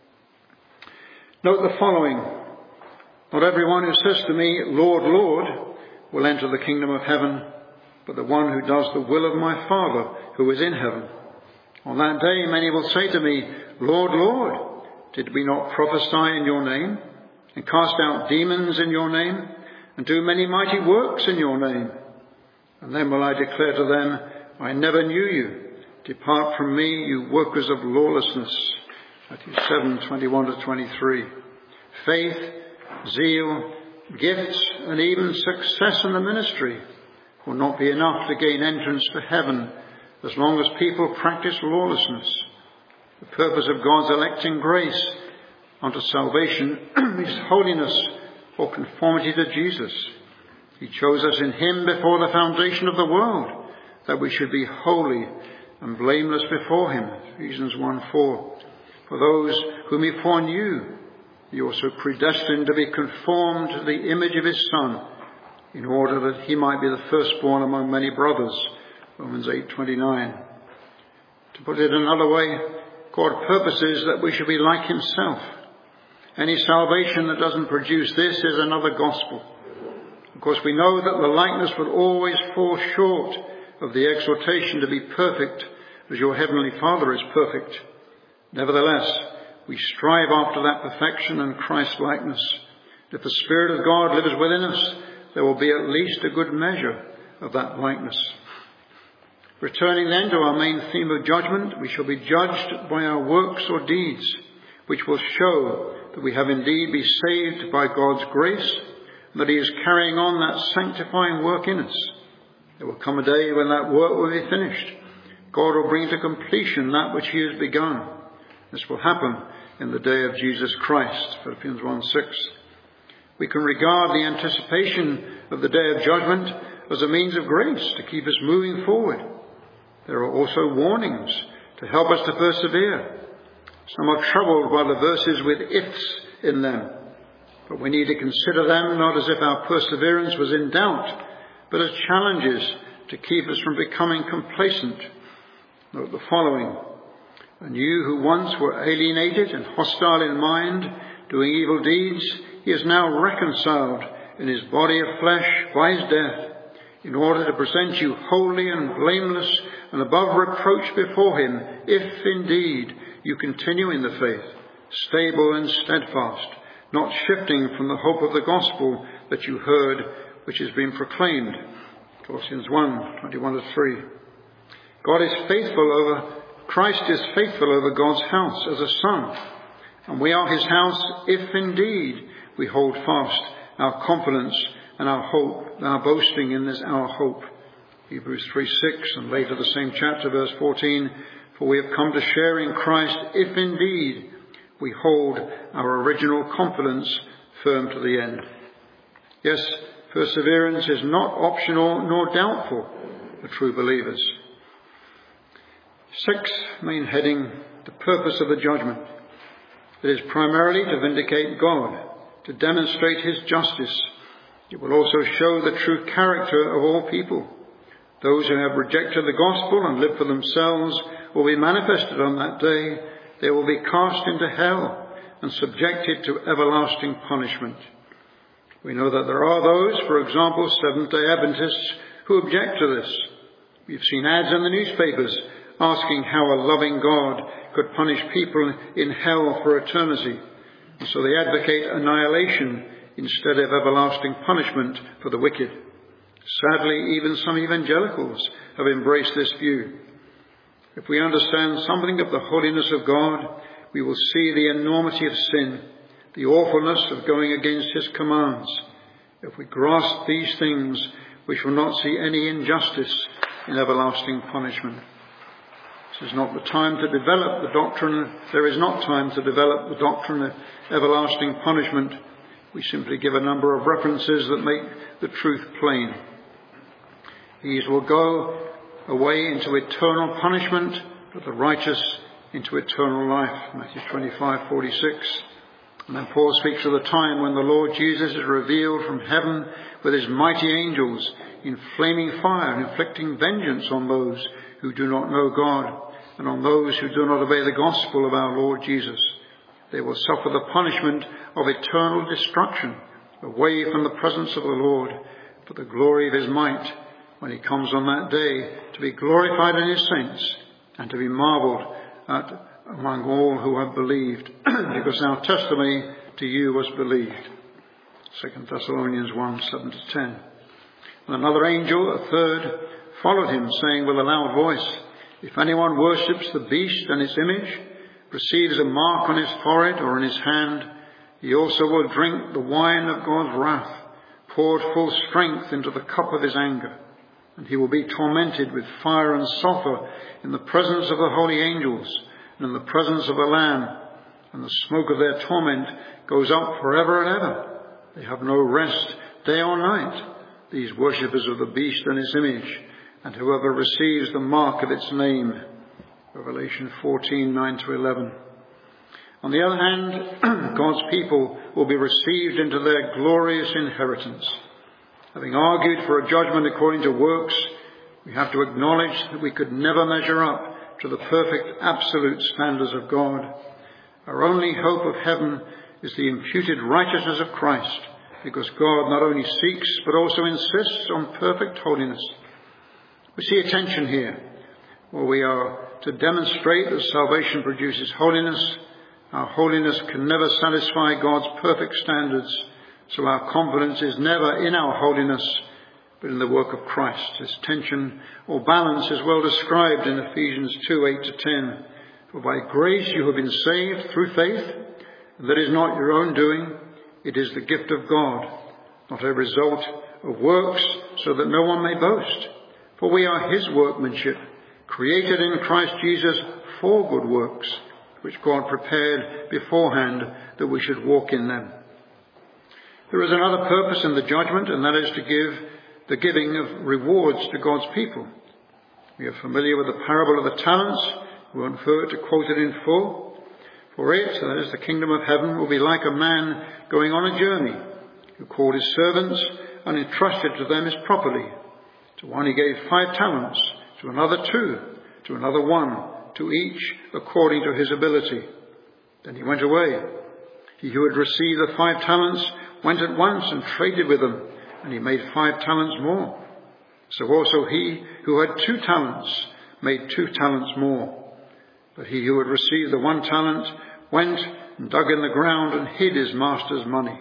Note the following. Not everyone who says to me, Lord, Lord, will enter the kingdom of heaven, but the one who does the will of my Father who is in heaven. On that day many will say to me, Lord, Lord, did we not prophesy in your name, and cast out demons in your name, and do many mighty works in your name? And then will I declare to them, I never knew you. Depart from me, you workers of lawlessness. Matthew seven, twenty-one to twenty-three. Faith, zeal, gifts, and even success in the ministry will not be enough to gain entrance to heaven as long as people practice lawlessness. The purpose of God's electing grace unto salvation is holiness or conformity to Jesus. He chose us in him before the foundation of the world, that we should be holy and blameless before him. Ephesians one four. For those whom he foreknew, he also predestined to be conformed to the image of his Son, in order that he might be the firstborn among many brothers. Romans eight twenty-nine. To put it another way, God purposes that we should be like himself. Any salvation that doesn't produce this is another gospel. Of course, we know that the likeness will always fall short of the exhortation to be perfect as your heavenly Father is perfect. Nevertheless, we strive after that perfection and Christ-likeness. If the Spirit of God lives within us, there will be at least a good measure of that likeness. Returning then to our main theme of judgment, we shall be judged by our works or deeds. which will show that we have indeed been saved by God's grace, and that he is carrying on that sanctifying work in us. There will come a day when that work will be finished. God will bring to completion that which he has begun. This will happen in the day of Jesus Christ, Philippians one six. We can regard the anticipation of the day of judgment as a means of grace to keep us moving forward. There are also warnings to help us to persevere. Some are troubled by the verses with ifs in them, but we need to consider them not as if our perseverance was in doubt, but as challenges to keep us from becoming complacent. Note the following: "And you who once were alienated and hostile in mind, doing evil deeds, he is now reconciled in his body of flesh by his death, in order to present you holy and blameless and above reproach before him, if indeed you continue in the faith, stable and steadfast, not shifting from the hope of the gospel that you heard, which has been proclaimed." Colossians one twenty-one to three. God is faithful over, Christ is faithful over God's house as a son, and we are his house if indeed we hold fast our confidence and our hope, our boasting in this our hope. Hebrews three six, and later the same chapter, verse fourteen, "For we have come to share in Christ if indeed we hold our original confidence firm to the end." Yes, perseverance is not optional nor doubtful for true believers. Sixth main heading, the purpose of the judgment. It is primarily to vindicate God, to demonstrate his justice. It will also show the true character of all people. Those who have rejected the gospel and lived for themselves will be manifested on that day. They will be cast into hell and subjected to everlasting punishment. We know that there are those, for example, Seventh-day Adventists, who object to this. We've seen ads in the newspapers asking how a loving God could punish people in hell for eternity. And so they advocate annihilation instead of everlasting punishment for the wicked. Sadly, even some evangelicals have embraced this view. If we understand something of the holiness of God, we will see the enormity of sin, the awfulness of going against his commands. If we grasp these things, we shall not see any injustice in everlasting punishment. This is not the time to develop the doctrine. There is not time to develop the doctrine of everlasting punishment. We simply give a number of references that make the truth plain. These will go away into eternal punishment, but the righteous into eternal life. Matthew twenty-five forty-six. And then Paul speaks of the time when the Lord Jesus is revealed from heaven with his mighty angels in flaming fire, and inflicting vengeance on those who do not know God and on those who do not obey the gospel of our Lord Jesus. They will suffer the punishment of eternal destruction away from the presence of the Lord for the glory of his might, when he comes on that day to be glorified in his saints and to be marveled at among all who have believed, because our testimony to you was believed. Second Thessalonians one seven to ten. And another angel, a third, followed him, saying with a loud voice, "If anyone worships the beast and its image, receives a mark on his forehead or in his hand, he also will drink the wine of God's wrath, poured full strength into the cup of his anger. And he will be tormented with fire and sulphur in the presence of the holy angels and in the presence of the Lamb. And the smoke of their torment goes up forever and ever. They have no rest day or night, these worshippers of the beast and his image, and whoever receives the mark of its name." Revelation fourteen nine to eleven. On the other hand, God's people will be received into their glorious inheritance. Having argued for a judgment according to works, we have to acknowledge that we could never measure up to the perfect absolute standards of God. Our only hope of heaven is the imputed righteousness of Christ, because God not only seeks but also insists on perfect holiness. We see a tension here, where we are to demonstrate that salvation produces holiness. Our holiness can never satisfy God's perfect standards, so our confidence is never in our holiness, but in the work of Christ. This tension or balance is well described in Ephesians two eight to ten. For by grace you have been saved through faith, and that is not your own doing, it is the gift of God, not a result of works, so that no one may boast. For we are his workmanship, created in Christ Jesus for good works, which God prepared beforehand that we should walk in them. There is another purpose in the judgment, and that is to give the giving of rewards to God's people. We are familiar with the parable of the talents. We won't hurt to quote it in full. For it, that is the kingdom of heaven, will be like a man going on a journey, who called his servants and entrusted to them his property. To one he gave five talents, to another two, to another one, to each according to his ability. Then he went away. He who had received the five talents went at once and traded with them, and he made five talents more. So also he who had two talents made two talents more. But he who had received the one talent went and dug in the ground and hid his master's money.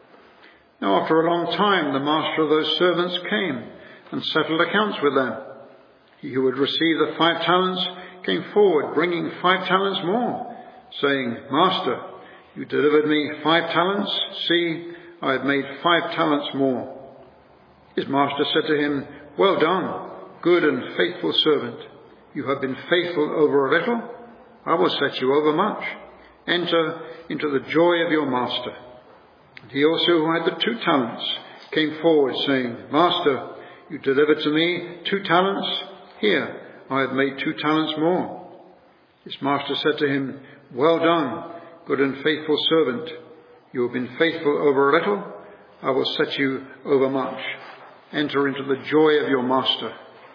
Now after a long time the master of those servants came and settled accounts with them. He who had received the five talents came forward, bringing five talents more, saying, Master, you delivered me five talents. See, I have made five talents more. His master said to him, Well done, good and faithful servant. You have been faithful over a little. I will set you over much. Enter into the joy of your master. And he also who had the two talents came forward, saying, Master, you delivered to me two talents. Here, I have made two talents more. His master said to him, Well done, good and faithful servant. You have been faithful over a little. I will set you over much. Enter into the joy of your master.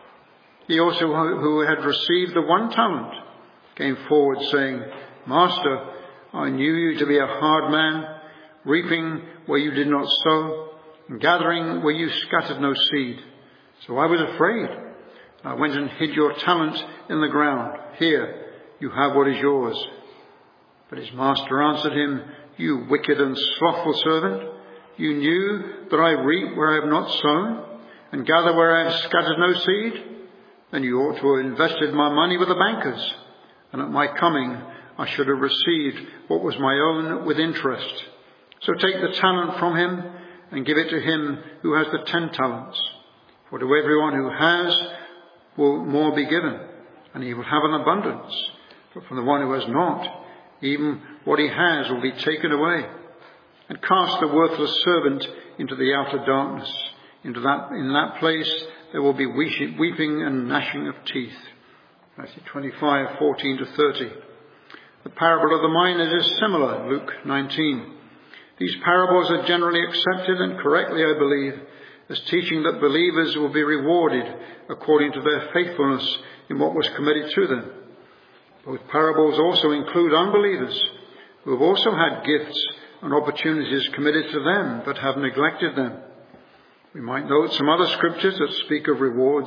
He also who had received the one talent came forward, saying, Master, I knew you to be a hard man, reaping where you did not sow, and gathering where you scattered no seed. So I was afraid. I went and hid your talent in the ground. Here, you have what is yours. But his master answered him, You wicked and slothful servant, you knew that I reap where I have not sown, and gather where I have scattered no seed? Then you ought to have invested my money with the bankers, and at my coming I should have received what was my own with interest. So take the talent from him and give it to him who has the ten talents. For to everyone who has will more be given, and he will have an abundance. But from the one who has not, even what he has will be taken away. And cast the worthless servant into the outer darkness. Into that, in that place there will be weeping and gnashing of teeth. Matthew twenty-five, fourteen to thirty. The parable of the miners is similar, Luke nineteen. These parables are generally accepted and correctly, I believe, as teaching that believers will be rewarded according to their faithfulness in what was committed to them. Both parables also include unbelievers who have also had gifts and opportunities committed to them but have neglected them. We might note some other scriptures that speak of rewards.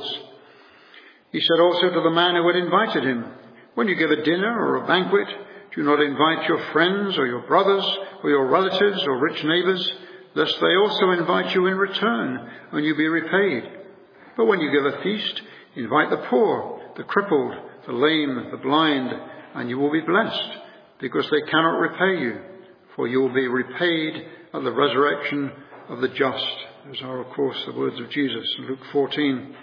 He said also to the man who had invited him, When you give a dinner or a banquet, do not invite your friends or your brothers or your relatives or rich neighbours, lest they also invite you in return and you be repaid. But when you give a feast, invite the poor, the crippled, the lame, the blind, and you will be blessed, because they cannot repay you, for you will be repaid at the resurrection of the just. Those are, of course, the words of Jesus in Luke fourteen.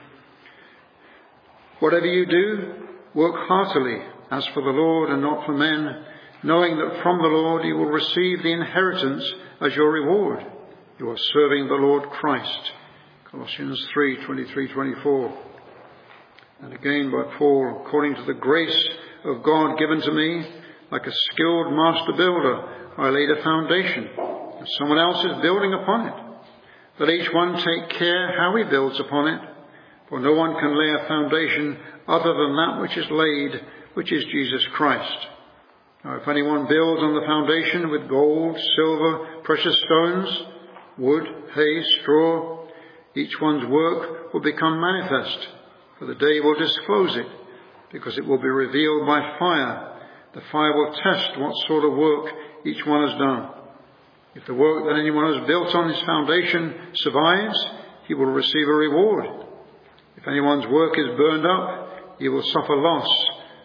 Whatever you do, work heartily, as for the Lord and not for men, knowing that from the Lord you will receive the inheritance as your reward. You are serving the Lord Christ. Colossians three, twenty-three to twenty-four. And again by Paul, according to the grace of God given to me, like a skilled master builder, I laid a foundation, and someone else is building upon it. Let each one take care how he builds upon it, for no one can lay a foundation other than that which is laid, which is Jesus Christ. Now if anyone builds on the foundation with gold, silver, precious stones, wood, hay, straw, each one's work will become manifest, for the day will disclose it, because it will be revealed by fire. The fire will test what sort of work each one has done. If the work that anyone has built on his foundation survives, he will receive a reward. If anyone's work is burned up, he will suffer loss,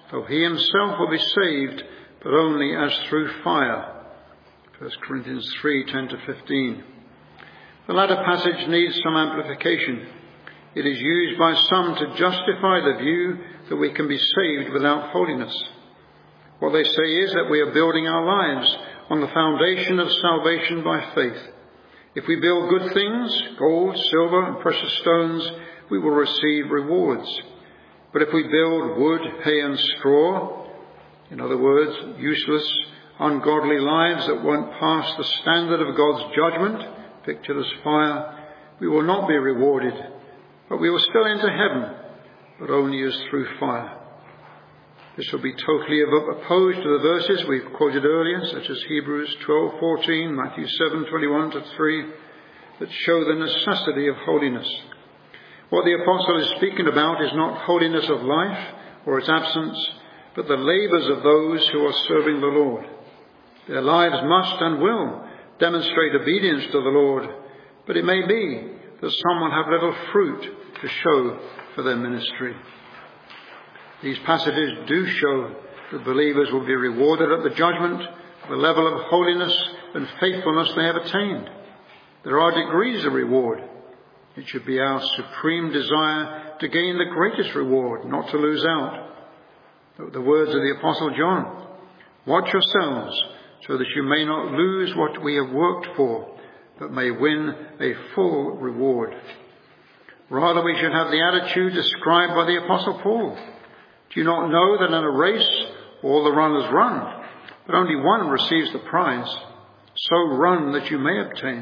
though he himself will be saved, but only as through fire. First Corinthians three, ten to fifteen. The latter passage needs some amplification. It is used by some to justify the view that we can be saved without holiness. What they say is that we are building our lives on the foundation of salvation by faith. If we build good things, gold, silver, and precious stones, we will receive rewards. But if we build wood, hay, and straw, in other words, useless, ungodly lives that won't pass the standard of God's judgment, pictured as fire, we will not be rewarded, but we will still enter heaven, but only as through fire. This will be totally opposed to the verses we've quoted earlier, such as Hebrews twelve fourteen, Matthew seven twenty-one to three, that show the necessity of holiness. What the apostle is speaking about is not holiness of life or its absence, but the labours of those who are serving the Lord. Their lives must and will demonstrate obedience to the Lord, but it may be that some will have little fruit to show for their ministry. These passages do show that believers will be rewarded at the judgment for the level of holiness and faithfulness they have attained. There are degrees of reward. It should be our supreme desire to gain the greatest reward, not to lose out. The words of the Apostle John, watch yourselves so that you may not lose what we have worked for, but may win a full reward. Rather, we should have the attitude described by the Apostle Paul. Do you not know that in a race all the runners run, but only one receives the prize? So run that you may obtain.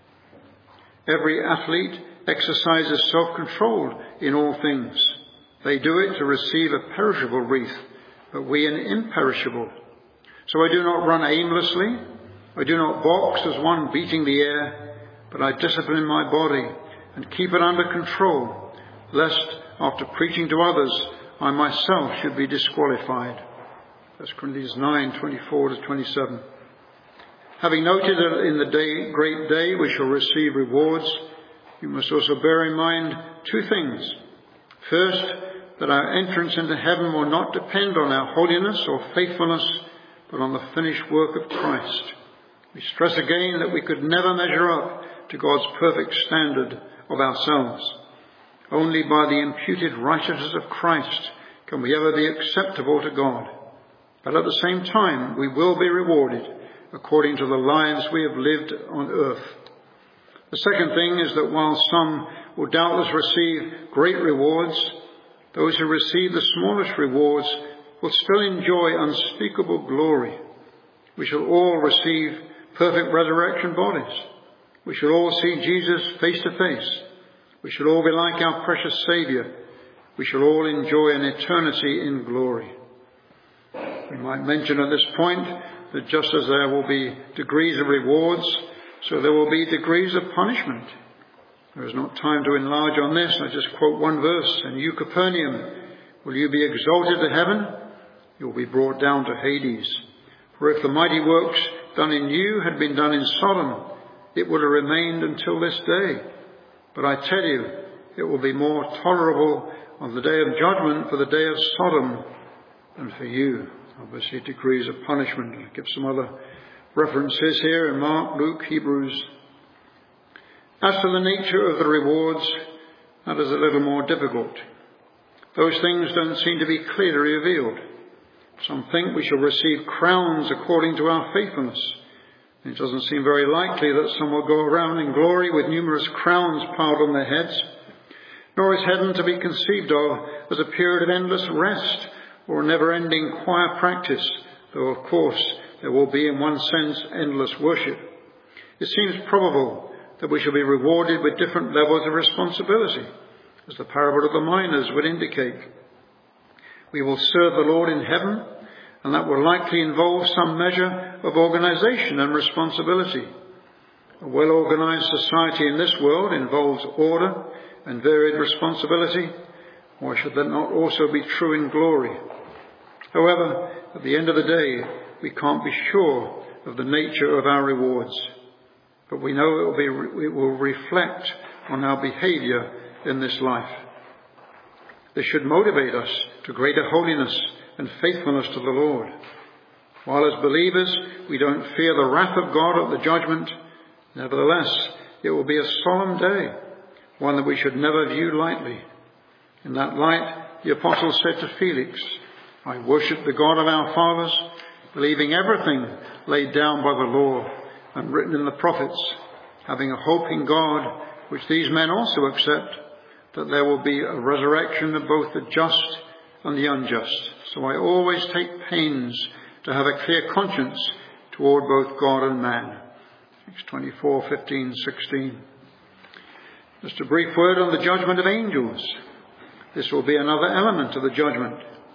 Every athlete exercises self-control in all things. They do it to receive a perishable wreath, but we an imperishable. So I do not run aimlessly. I do not box as one beating the air, but I discipline my body and keep it under control, lest after preaching to others, I myself should be disqualified. First Corinthians nine, twenty-four to twenty-seven. Having noted that in the day, great day we shall receive rewards, you must also bear in mind two things. First, that our entrance into heaven will not depend on our holiness or faithfulness, but on the finished work of Christ. We stress again that we could never measure up to God's perfect standard of ourselves. Only by the imputed righteousness of Christ can we ever be acceptable to God. But at the same time, we will be rewarded according to the lives we have lived on earth. The second thing is that while some will doubtless receive great rewards, those who receive the smallest rewards will still enjoy unspeakable glory. We shall all receive perfect resurrection bodies. We shall all see Jesus face to face. We shall all be like our precious Saviour. We shall all enjoy an eternity in glory. We might mention at this point that just as there will be degrees of rewards, so there will be degrees of punishment. There is not time to enlarge on this. I just quote one verse. And you, Capernaum, will you be exalted to heaven? You will be brought down to Hades. For if the mighty works done in you had been done in Sodom, it would have remained until this day. But I tell you, it will be more tolerable on the day of judgment for the day of Sodom than for you. Obviously, degrees of punishment. I'll give some other references here in Mark, Luke, Hebrews. As for the nature of the rewards, that is a little more difficult. Those things don't seem to be clearly revealed. Some think we shall receive crowns according to our faithfulness. It doesn't seem very likely that some will go around in glory with numerous crowns piled on their heads. Nor is heaven to be conceived of as a period of endless rest or never-ending choir practice, though of course there will be in one sense endless worship. It seems probable that we shall be rewarded with different levels of responsibility, as the parable of the miners would indicate. We will serve the Lord in heaven, and that will likely involve some measure of organization and responsibility. A well-organized society in this world involves order and varied responsibility. Why should that not also be true in glory? However, at the end of the day, we can't be sure of the nature of our rewards, but we know it will, be, it will reflect on our behavior in this life. This should motivate us to greater holiness and faithfulness to the Lord. While as believers we don't fear the wrath of God at the judgment, nevertheless it will be a solemn day, one that we should never view lightly. In that light the apostle said to Felix, I worship the God of our fathers, believing everything laid down by the law and written in the prophets, having a hope in God, which these men also accept, that there will be a resurrection of both the just and the unjust. So I always take pains to have a clear conscience toward both God and man. Acts twenty-four, fifteen, sixteen. Just a brief word on the judgment of angels. This will be another element of the judgment.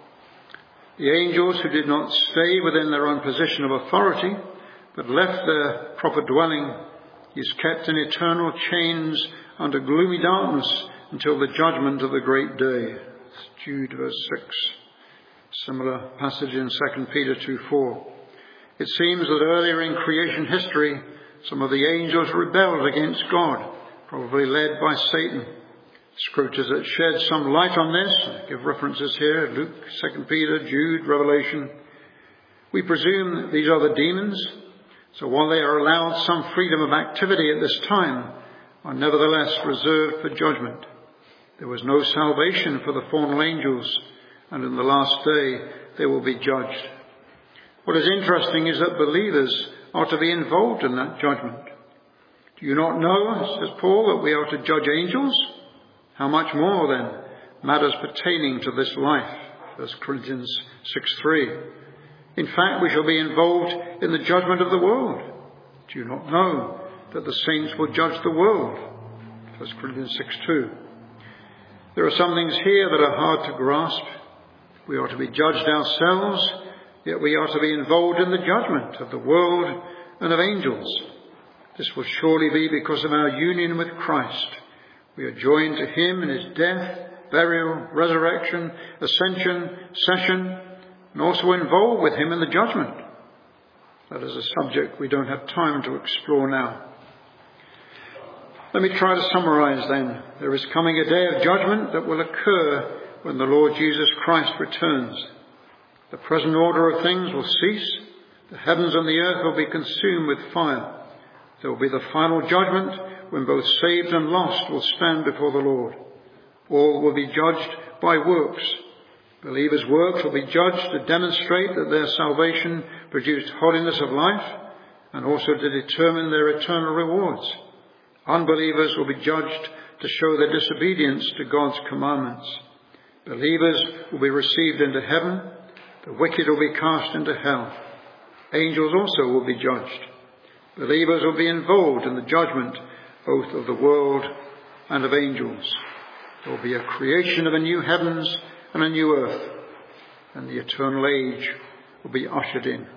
The angels who did not stay within their own position of authority, but left their proper dwelling, is kept in eternal chains under gloomy darkness until the judgment of the great day. Jude verse six. Similar passage in Second Peter two four. It seems that earlier in creation history, some of the angels rebelled against God, probably led by Satan. Scriptures that shed some light on this, I give references here, Luke, Second Peter, Jude, Revelation. We presume that these are the demons, so while they are allowed some freedom of activity at this time, are nevertheless reserved for judgment. There was no salvation for the fallen angels, and in the last day they will be judged. What is interesting is that believers are to be involved in that judgment. Do you not know, says Paul, that we are to judge angels? How much more then matters pertaining to this life? First Corinthians six three. In fact, we shall be involved in the judgment of the world. Do you not know that the saints will judge the world? First Corinthians six two. There are some things here that are hard to grasp. We are to be judged ourselves, yet we are to be involved in the judgment of the world and of angels. This will surely be because of our union with Christ. We are joined to him in his death, burial, resurrection, ascension, session, and also involved with him in the judgment. That is a subject we don't have time to explore now. Let me try to summarize then. There is coming a day of judgment that will occur when the Lord Jesus Christ returns. The present order of things will cease. The heavens and the earth will be consumed with fire. There will be the final judgment when both saved and lost will stand before the Lord. All will be judged by works. Believers' works will be judged to demonstrate that their salvation produced holiness of life and also to determine their eternal rewards. Unbelievers will be judged to show their disobedience to God's commandments. Believers will be received into heaven. The wicked will be cast into hell. Angels also will be judged. Believers will be involved in the judgment both of the world and of angels. There will be a creation of a new heavens and a new earth, and the eternal age will be ushered in.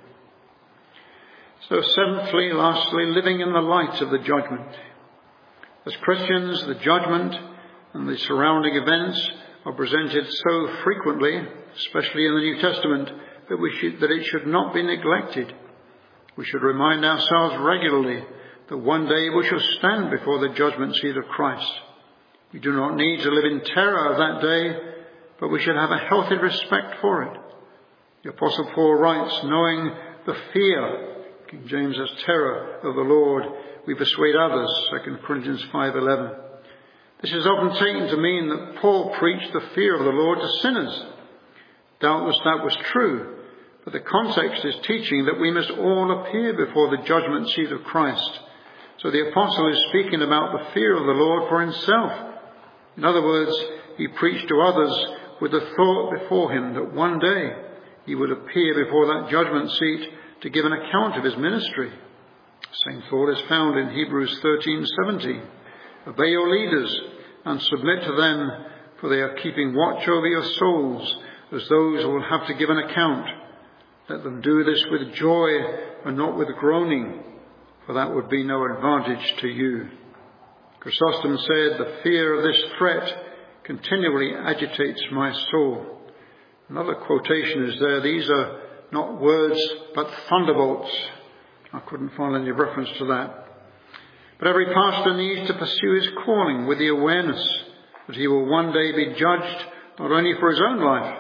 So seventhly, lastly, living in the light of the judgment. As Christians, the judgment and the surrounding events are presented so frequently, especially in the New Testament, that we should, that it should not be neglected. We should remind ourselves regularly that one day we shall stand before the judgment seat of Christ. We do not need to live in terror of that day, but we should have a healthy respect for it. The Apostle Paul writes, knowing the fear, King James has terror of the Lord, we persuade others, Second Corinthians five eleven. This is often taken to mean that Paul preached the fear of the Lord to sinners. Doubtless that was true, but the context is teaching that we must all appear before the judgment seat of Christ. So the apostle is speaking about the fear of the Lord for himself. In other words, he preached to others with the thought before him that one day he would appear before that judgment seat to give an account of his ministry. The same thought is found in Hebrews thirteen seventeen. Obey your leaders and submit to them, for they are keeping watch over your souls as those who will have to give an account. Let them do this with joy and not with groaning, for that would be no advantage to you. Chrysostom said, the fear of this threat continually agitates my soul. Another quotation is there, these are not words but thunderbolts. I couldn't find any reference to that. But every pastor needs to pursue his calling with the awareness that he will one day be judged not only for his own life,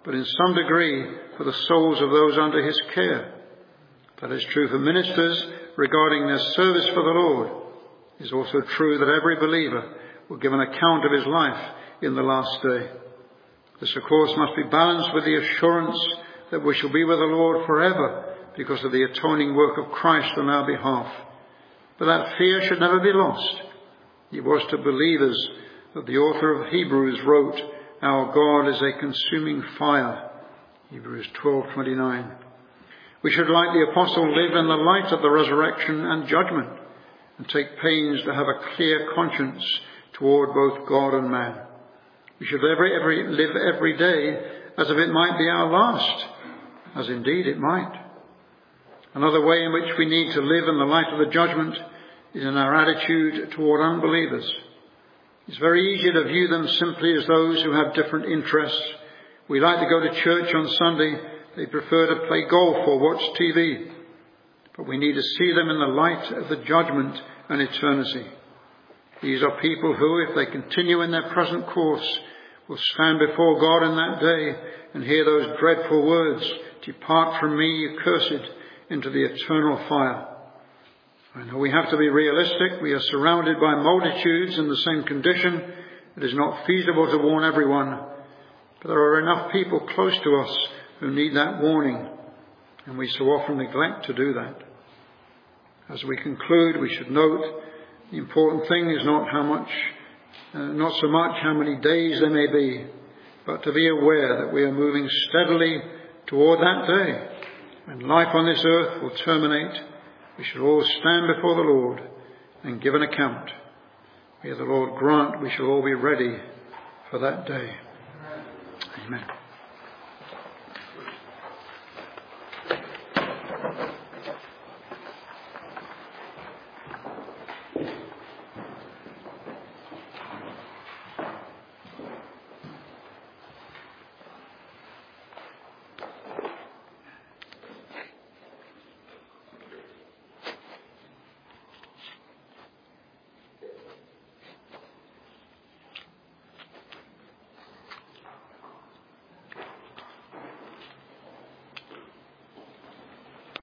but in some degree for the souls of those under his care. That is true for ministers regarding their service for the Lord. It is also true that every believer will give an account of his life in the last day. This, of course, must be balanced with the assurance that we shall be with the Lord forever because of the atoning work of Christ on our behalf. But that fear should never be lost. It was to believers that the author of Hebrews wrote, "Our God is a consuming fire." Hebrews twelve twenty-nine. We should, like the apostle, live in the light of the resurrection and judgment, and take pains to have a clear conscience toward both God and man. We should every, every, live every day as if it might be our last, as indeed it might. Another way in which we need to live in the light of the judgment is in our attitude toward unbelievers. It's very easy to view them simply as those who have different interests. We like to go to church on Sunday. They prefer to play golf or watch T V. But we need to see them in the light of the judgment and eternity. These are people who, if they continue in their present course, will stand before God in that day and hear those dreadful words, "Depart from me, you cursed, into the eternal fire." I know we have to be realistic. We are surrounded by multitudes in the same condition. It is not feasible to warn everyone. But there are enough people close to us who need that warning, and we so often neglect to do that. As we conclude, we should note the important thing is not how much, uh, not so much how many days there may be, but to be aware that we are moving steadily toward that day when life on this earth will terminate. We should all stand before the Lord and give an account. May the Lord grant we shall all be ready for that day. Amen.